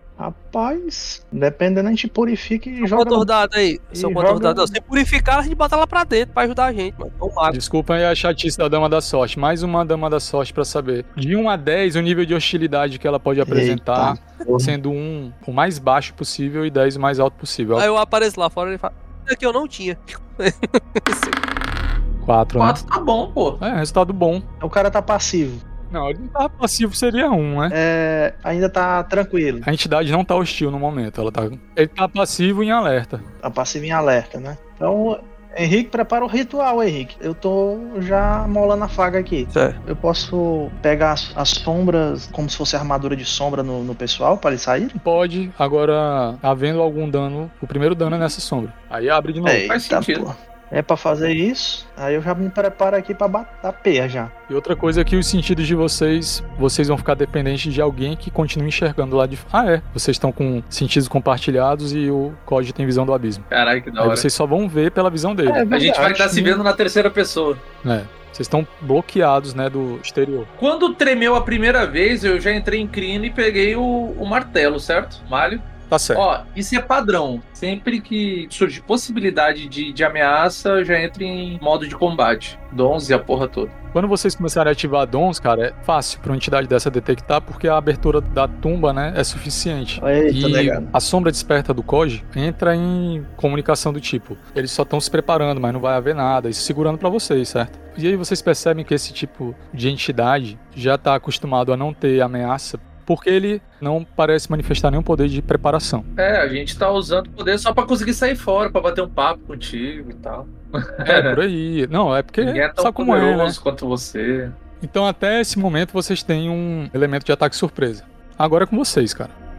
Rapaz, dependendo, a gente purifica e São joga... quantos dados aí? São e quantos joga- dados? Se purificar, a gente bota ela pra dentro pra ajudar a gente, mano. Vamos lá. Desculpa aí a chatice da Dama da Sorte. Mais uma Dama da Sorte pra saber. De um a dez, o nível de hostilidade que ela pode apresentar, Eita. sendo um o mais baixo possível e dez o mais alto possível. Aí eu apareço lá fora e ele fala: isso aqui eu não tinha. quatro, né? quatro tá bom, pô. É, resultado bom. O cara tá passivo. Não, ele não tá passivo, seria um, né? É, ainda tá tranquilo. A entidade não tá hostil no momento. Ela tá... Ele tá passivo em alerta. Tá passivo em alerta, né? Então, Henrique, prepara o ritual, Henrique. Eu tô já molando a faga aqui. Certo. Eu posso pegar as, as sombras como se fosse armadura de sombra no, no pessoal para eles saírem? Pode, agora, havendo algum dano, o primeiro dano é nessa sombra. Aí abre de novo. Eita, faz sentido. pô. É pra fazer isso, aí eu já me preparo aqui pra bater a peia já. E outra coisa é que os sentidos de vocês, vocês vão ficar dependentes de alguém que continue enxergando lá de fora. Ah, é. Vocês estão com sentidos compartilhados e o Código tem visão do abismo. Caralho, que da Aí hora. vocês só vão ver pela visão dele. É, A gente vai estar verdade, se vendo na terceira pessoa. É. Vocês estão bloqueados, né, do exterior. Quando tremeu a primeira vez, eu já entrei em crina e peguei o, o martelo, certo? Malho. Tá certo. Ó, isso é padrão. Sempre que surge possibilidade de, de ameaça, eu já entro em modo de combate. Dons e a porra toda. Quando vocês começarem a ativar dons, cara, é fácil pra uma entidade dessa detectar, porque a abertura da tumba, né, é suficiente. Eita, e negado. a sombra desperta do Koji entra em comunicação do tipo, eles só estão se preparando, mas não vai haver nada, isso segurando pra vocês, certo? E aí vocês percebem que esse tipo de entidade já tá acostumado a não ter ameaça, porque ele não parece manifestar nenhum poder de preparação. É, a gente tá usando o poder só pra conseguir sair fora, pra bater um papo contigo e tal. É, por aí. Não, é porque Ninguém é tão sabe como é, né? poderoso quanto você. Então até esse momento vocês têm um elemento de ataque surpresa. Agora é com vocês, cara.